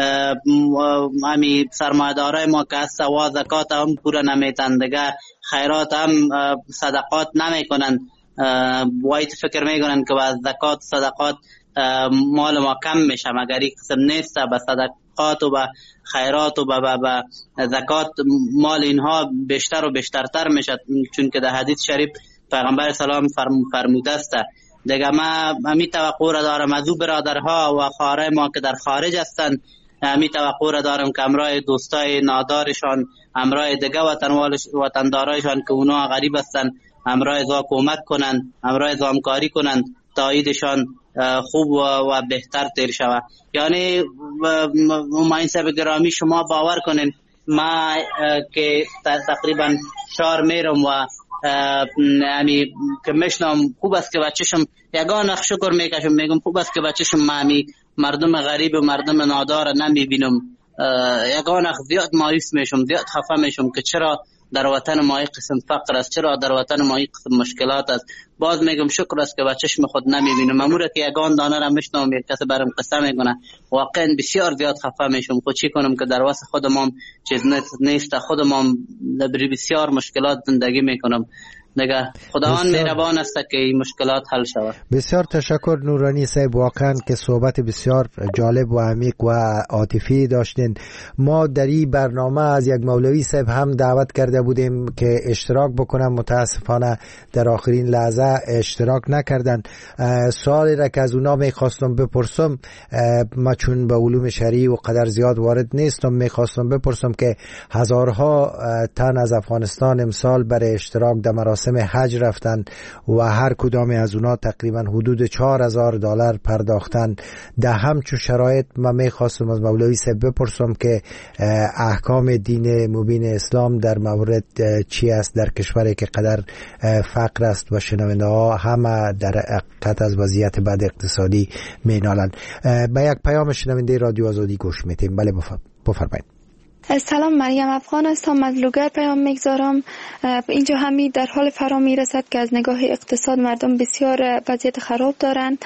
همی سرمایه‌دارای ما که از سوا زکات هم پورا نمیتن، دیگه خیرات هم صدقات نمیکنن، باید فکر میکنن که با زکات صدقات مال ما کم میشه، مگر این قسم نیست. به صدقات و به خیرات و به زکات مال اینها بیشتر و بیشترتر میشه، چون که در حدیث شریف پیغمبر سلام فرموده است. دیگه ما همی توقع را دارم از او برادرها و خواهرای ما که در خارج هستند، همی توقع را دارم که امرای دوستای نادارشان، امرای دیگه وطندارایشان که اونا غریب هستند، امرای ازا کمک کنند، امرای ازا همکاری کنند تاییدشان خوب و بهتر تیر شود. یعنی همایون صاحب گرامی شما باور کنین ما که تقریبا شهر میرم و امی که میشنم خوب است که بچه‌شم یگان شکر میکشم میگم خوب است که بچه‌شم ما مردم غریب و مردم نادار نمیبینم. یگان زیاد مایوس میشم، زیاد خفه میشم که چرا در وطن ما یک قسم فقر است، چرا در وطن ما یک قسم مشکلات است. باز میگم شکر است که با چشم خود نمیبینم. اموره که یگان دانه را میشنم یک کسی برام قصه میکنه واقعا بسیار زیاد خفه میشم. خود چی کنم که در واسه خودم چیز نیست، خودم بسیار مشکلات زندگی میکنم. دیگه خداوند مهربان است که این مشکلات حل شود. بسیار تشکر نورانی صاحب، واقعا که صحبت بسیار جالب و عمیق و عاطفی داشتین. ما در این برنامه از یک مولوی صاحب هم دعوت کرده بودیم که اشتراک بکنم، متاسفانه در آخرین لحظه اشتراک نکردن. سوالی را که از اونا میخواستم بپرسم، ما چون به علوم شرعی و قدر زیاد وارد نیستم، میخواستم بپرسم که هزارها تن از افغانستان امسال برای اشتراک در مراسم حج رفتن و هر کدام از اونا تقریبا حدود $4,000 پرداختن. در همچون شرایط من میخواستم از مولوی صاحب بپرسم که احکام دین مبین اسلام در مورد چی است در کشوری که قدر فقر است و شنونده ها همه در حقیقت از وضعیت بد اقتصادی مینالند. به یک پیام شنونده رادیو آزادی گوش میتیم. بله بفرمایید. سلام، مریم افغان هستم، از لوگر پیام میگذارم. اینجا همی در حال فرا میرسد که از نگاه اقتصاد مردم بسیار وضعیت خراب دارند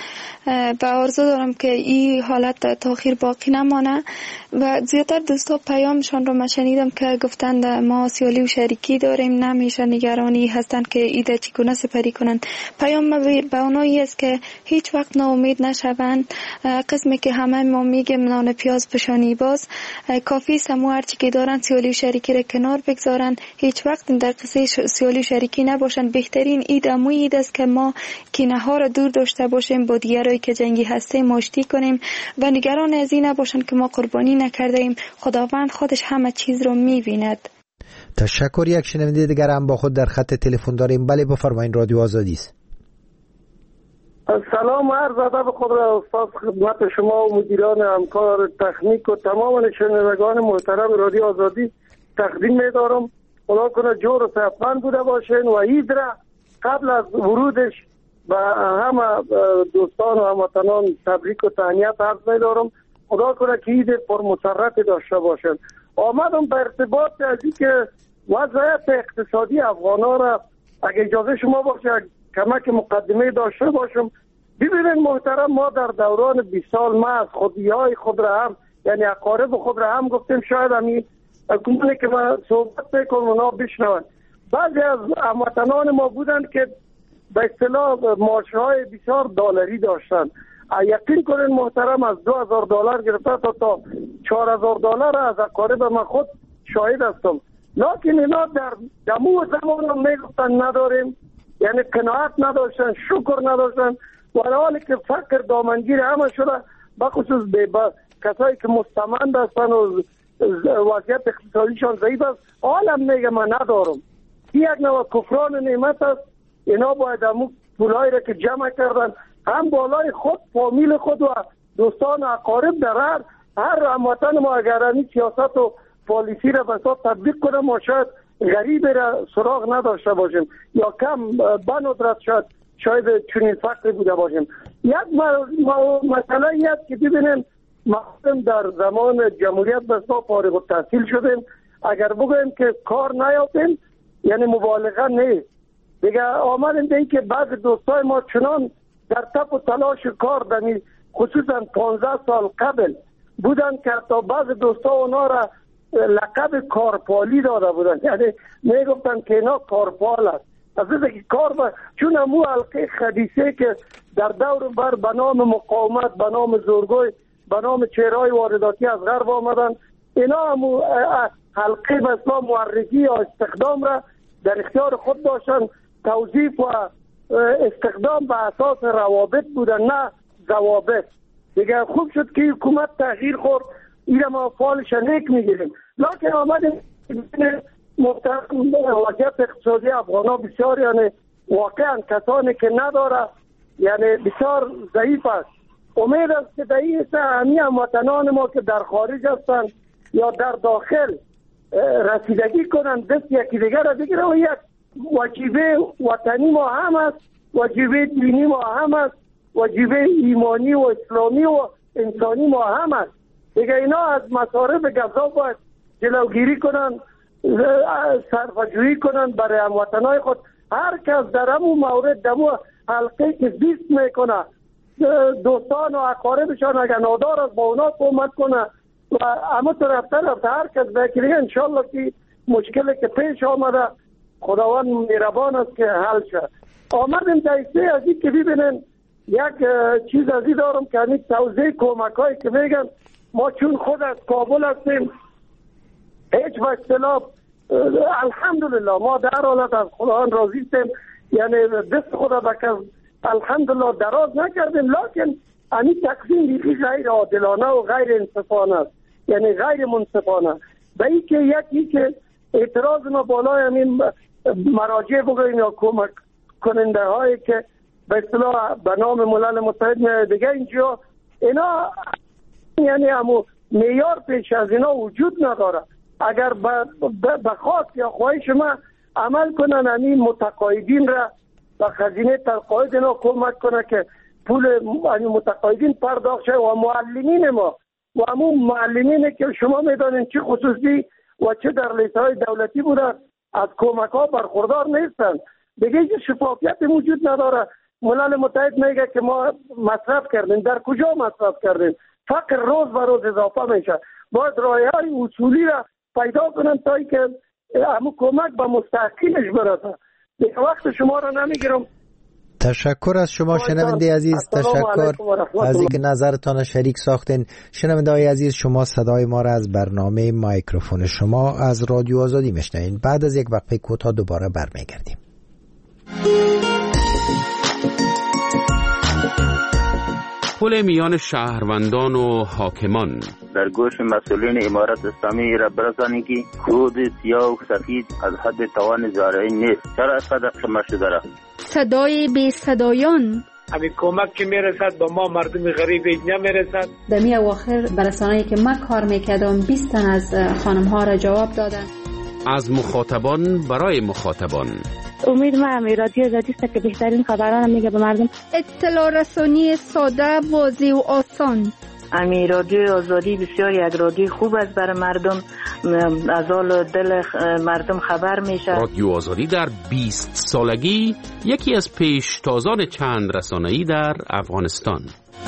و آرزو دارم که این حالت تا آخر باقی نمانه. و زیادتر دوستا پیامشان رو من شنیدم که گفتند ما سیالی و شریکی داریم، نمیشه نگرانی هستند که ایده چگونه سپری کنند. پیام ما به اونایی است که هیچ وقت ناامید نشوند. قسمی که همه ما میگیم نان پیاز پشانی باز، کافی سمو که دارن سیالی و شریکی را کنار بگذارن، هیچ وقت در قصه سیالی و شریکی نباشن. بهترین ایده است که ما کینه ها را دور داشته باشیم، با دیگرایی که جنگی هستیم آشتی کنیم و نگران از این نباشن که ما قربانی نکرده ایم. خداوند خودش همه چیز رو میبیند. تشکر. یک شنونده دیگر هم با خود در خط تلفن داریم. بله بفرمایید، رادیو آزادی است. سلام عرض ادب خود را استاد خدمت شما و مدیران همکار تکنیک و تمام شنوندگان محترم رادیو آزادی تقدیم می‌دارم. خدا کنه جور و صحتمند بوده باشین و عید را قبل از ورودش به همه دوستان و هموطنان تبریک و تهنیت عرض می‌دارم. خدا کنه که عید پرمسرت داشته باشین. آمدم به ارتباط از اینکه وضعیت اقتصادی افغانا را اگه اجازه شما باشه کمک مقدمه داشته باشم. ببینید محترم، ما در دوران 20 سال ما از خودیای خود را هم یعنی اقارب خود را هم گفتیم، شاید همین کنونه که من صحبت بکنم اونا بشنون. بعضی از هموطنان ما بودند که به اصطلاح مارش‌های بسیار دلاری داشتن. یقین کنید محترم از $2,000 گرفته تا $4,000 از اقارب من خود شاهد هستم. لکن اینا در دمو زمان میگفتن نداریم، یعنی قناعت نداشتن، شکر نداشتن، و حالی که فقر دامنگیر همه شده، بخصوص کسایی که مستمند هستن و وضعیت اقتصادیشان ضعیف است، حالم میگه من ندارم. این یک نوع کفران نعمت است. اینا باید همون پولایی را که جمع کردن هم بالای خود، فامیل خود و دوستان و اقارب در هر هموطن ما اگر این سیاست و پالیسی را بسا تطبیق کنه، ما شاید غریب را سراغ نداشته باشیم یا کم بندرت شاید چنین فقری بوده باشیم. یک مسئله یک که ببینیم ما در زمان جمهوریت بسا فارغ التحصیل شدیم، اگر بگویم که کار نیافتیم یعنی مبالغه نیست دیگه. آمدیم به این که بعض دوستای ما چنان در تپ و تلاش کار دمی خصوصا 15 سال قبل بودن که تا بعض دوستا اونا را لقب کارپالی داده بودن، یعنی میگفتن که اینا کارپال است. از اینکه کار چون همو حلقه خبیثه که در دور بر به نام مقاومت، به نام زورگوی، به نام چهرهای وارداتی از غرب آمدن، اینا همو حلقه به اصلا معرفی یا استخدام را در اختیار خود داشتن. توظیف و استخدام به اساس روابط بودن نه ضوابط. دیگه خوب شد که حکومت تغییر خورد، این ما فالش نیک میگیریم. لکن آمدیم محترم وضعیت اقتصادی افغانا بسیار یعنی واقعا کسانی که نداره یعنی بسیار ضعیف است. امید است که در این همین هموطنان ما که در خارج هستند یا در داخل رسیدگی کنند، دست یکی دیگر را بگیرند و یک وجیبه وطنی ما هم است، وجیبه دینی ما هم است، وجیبه ایمانی و اسلامی و انسانی ما هم است. دیگه اینا از مصارف غذا باید جلوگیری کنند، صرفه‌جویی کنند برای هموطنای خود. هر کس در همون مورد در همون حلقه که زیست میکنه، دوستان و اقاربشان اگر نادار است با اونا کمک کنه و همه طرف هر کس بکریه، انشالله که مشکلی که پیش آمده خداوند مهربان است که حل شد. آمدیم دایسته از این که ببینن یک چیز از این دارم که همین توضیح کمک هایی که میگن ما چون خود از کابل هستیم هیچ به اختلاف الحمدلله ما در حالت از خداوند راضی هستیم، یعنی دست خدا بکر الحمدلله دراز نکردیم، لکن همین تقسیم بیخی غیر عادلانه و غیر انصفانه است، یعنی غیر منصفانه. به این که یکی که اعتراض ما بالای همین مراجع بگویم یا کمک کننده هایی که به اصطلاح به نام ملل متحد دیگه اینجا اینا یعنی همون معیار پیش از اینا وجود نداره. اگر به خواست یا خواهش ما عمل کنن همین متقاعدین را و خزینه تقاعد اینا کمک کنه که پول همین متقاعدین پرداخت شه و معلمین ما و همون معلمین که شما میدانین چه خصوصی و چه در لیست‌های دولتی بوده از کمک ها برخوردار نیستن. دیگه هیچ شفافیت موجود نداره. ملل متحد میگه که ما مصرف کردیم، در کجا مصرف کردیم؟ فقر روز به روز اضافه میشه. باید راه‌های اصولی را پیدا کنن تا اینکه همون کمک به مستحقینش برسه. دیگه وقت شما را نمیگیرم. تشکر از شما شنونده عزیز، تشکر از اینکه نظرتان را شریک ساختین. شنونده های عزیز، شما صدای ما را از برنامه مایکروفون شما از رادیو آزادی میشنوین. بعد از یک وقفه کوتاه دوباره برمیگردیم. پل میان شهروندان و حاکمان. در گوش مسئولین امارت اسلامی را برسانید که کود سیاه و سفید از حد توان زارعین نیست. چرا از قدر شما شده را؟ صدای بی صدایان. همین کمک که میرسد با ما مردم غریب نمیرسد. در می اواخر برسانه‌ای که من کار میکردم 20 تن از خانم ها را جواب دادن. از مخاطبان برای مخاطبان. امید ما هم رادیو آزادی است که بهترین خبران میگه به مردم. اطلاع رسانی ساده، واضح و آسان. امی رادیو آزادی بسیار یک رادیو خوب است برای مردم، از حال دل مردم خبر میشه. رادیو آزادی در 20 سالگی یکی از پیشتازان چند رسانه‌ای در افغانستان.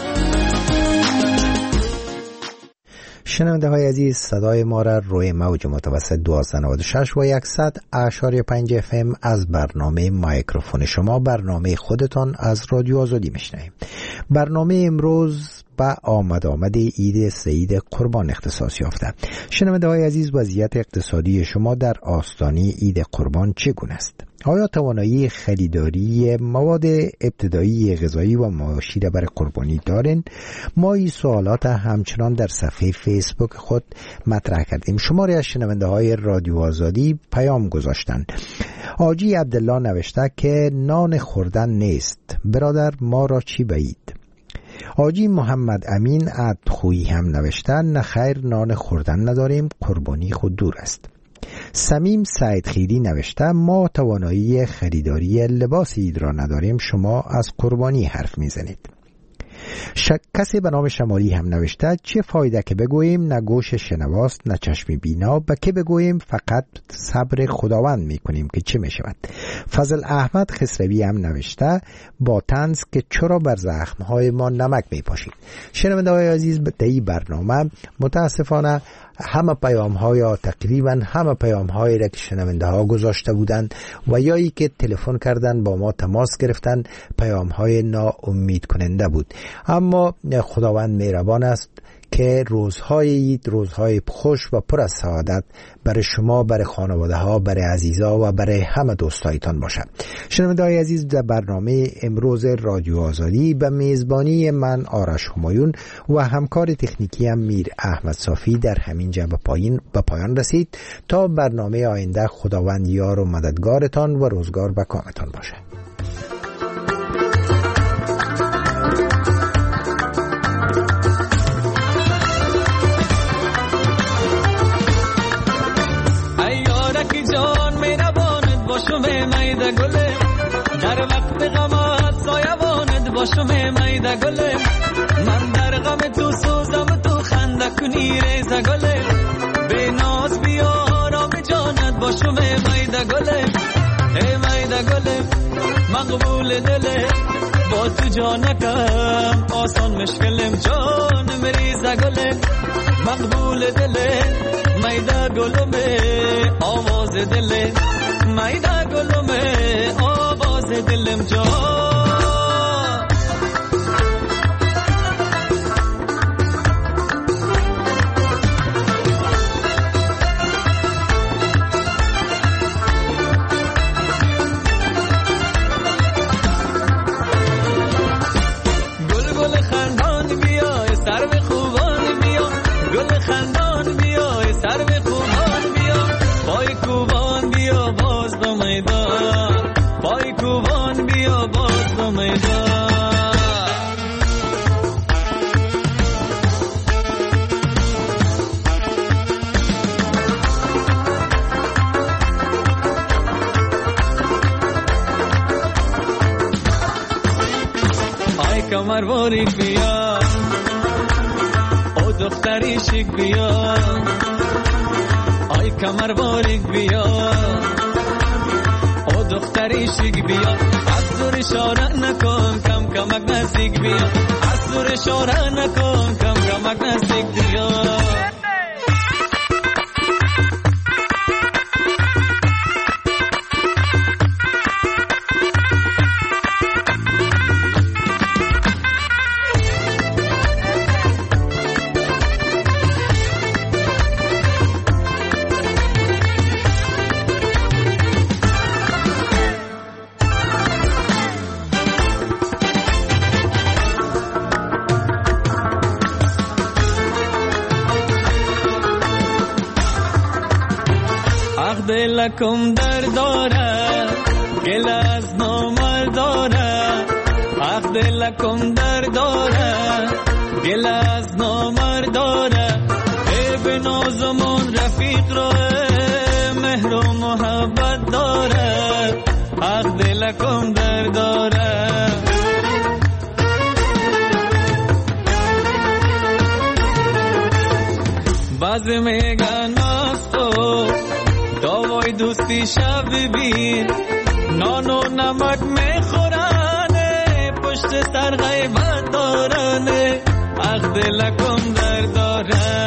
شنونده های عزیز، صدای ما را روی موج متوسط 1296 و 100.5 FM از برنامه مایکروفون شما، برنامه خودتان از رادیو آزادی میشنویم. برنامه امروز با آمد عید سعید قربان اختصاص یافته. شنونده های عزیز، وضعیت اقتصادی شما در آستانه عید قربان چگونه است؟ آیا توانایی خریداری مواد ابتدایی غذایی و معاشی را برای قربانی دارین؟ ما این سوالات همچنان در صفحه فیسبوک خود مطرح کردیم. شماری از شنونده های رادیو آزادی پیام گذاشتن. آجی عبدالله نوشته که نان خوردن نیست، برادر ما را چی بعید. آجی محمد امین عدخویی هم نوشته نه خیر، نان خوردن نداریم، قربانی خود دور است. سمیم سعید خیری نوشته ما توانایی خریداری لباس عید را نداریم، شما از قربانی حرف میزنید. کسی به نام شمالی هم نوشته چه فایده که بگوییم نه گوش شنواست نه چشم بینا، به که بگوییم فقط صبر خداوند میکنیم که چه میشود. فضل احمد خسروی هم نوشته با طنز که چرا بر زخمهای ما نمک میپاشید. شنونده های عزیز، در این برنامه متاسفانه همه پیام ها یا تقریبا همه پیام هایی را که شنونده ها گذاشته بودند و یا ای که تلفن کردن با ما تماس گرفتن پیام های ناامید کننده بود. اما خداوند مهربان است که روزهای عید روزهای خوش و پر از سعادت برای شما، برای خانواده ها، برای عزیزا و برای همه دوستایتان باشد. شنونده های عزیز، در برنامه امروز رادیو آزادی به میزبانی من آرش همایون و همکار تکنیکی هم میر احمد صافی در همین جا به پایان رسید. تا برنامه آینده خداوند یار و مددگارتان و روزگار به کامتان باشد. میده گله در وقت غمت سایبانت باشم میده گله من در غم تو سوزم تو خنده کنی ریزه گله به ناز بیا آرام جانت باشم میده گله ای میده گله مقبول دله با تو جانکم آسان مشکلم جان مریزه گله مقبول دله میده گلمه آواز دله میده گلمه آواز دلم جان کمر باریک بیا او دختری شیک بیا آی کمر باریک بیا او دختری شیک بیا از دور اشاره نکن کم کمک نزدیک بیا از دور اشاره نکن کم کمک نزدیک بیا دلکم در داره گل از نامر داره حق دلکم در داره گل از نامر داره ای به نازمون رفیق را مهر و محبت داره حق دلکم در داره بعضی میگن مستو داوای دوستی شب ببین نان و نمک میخورنه پشت سر غیبت دارنه حق دلکم در داره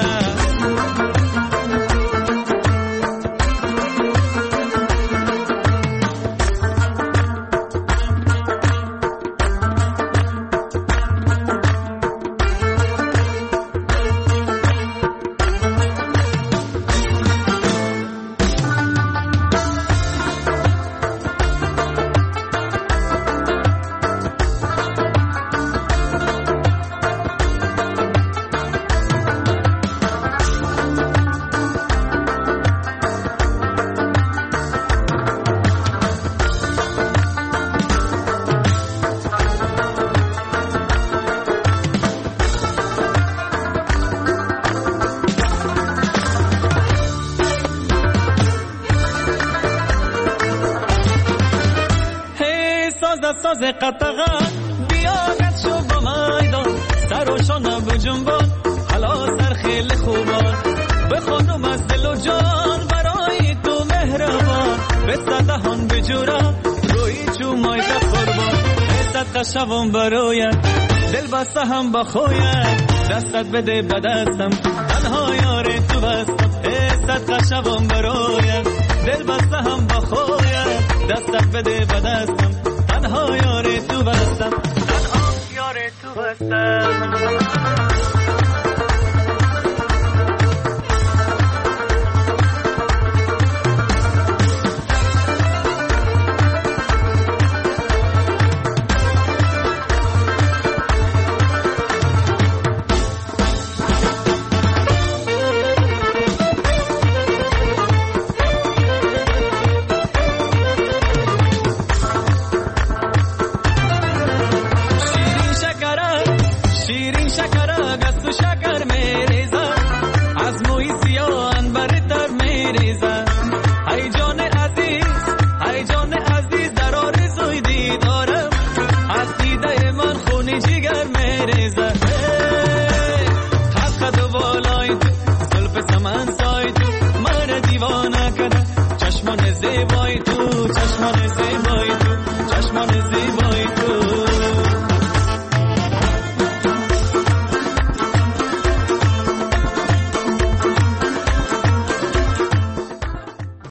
ساز قطغا بیاگت شو با میدان سر و شانه بجنبان حالا سر خیلی خوبان بخونم از دل و جان برای تو مهربان به صدهان بجورم روی چومایت قربان صدقه شوم برایت دل بسته هم بخویت دستت بده به دستم تنها یار تو بستم صدقه شوم برایت دل بسته هم بخویت دستت بده به دستم تنها یار تو بستم تنها یار تو بستم خیمه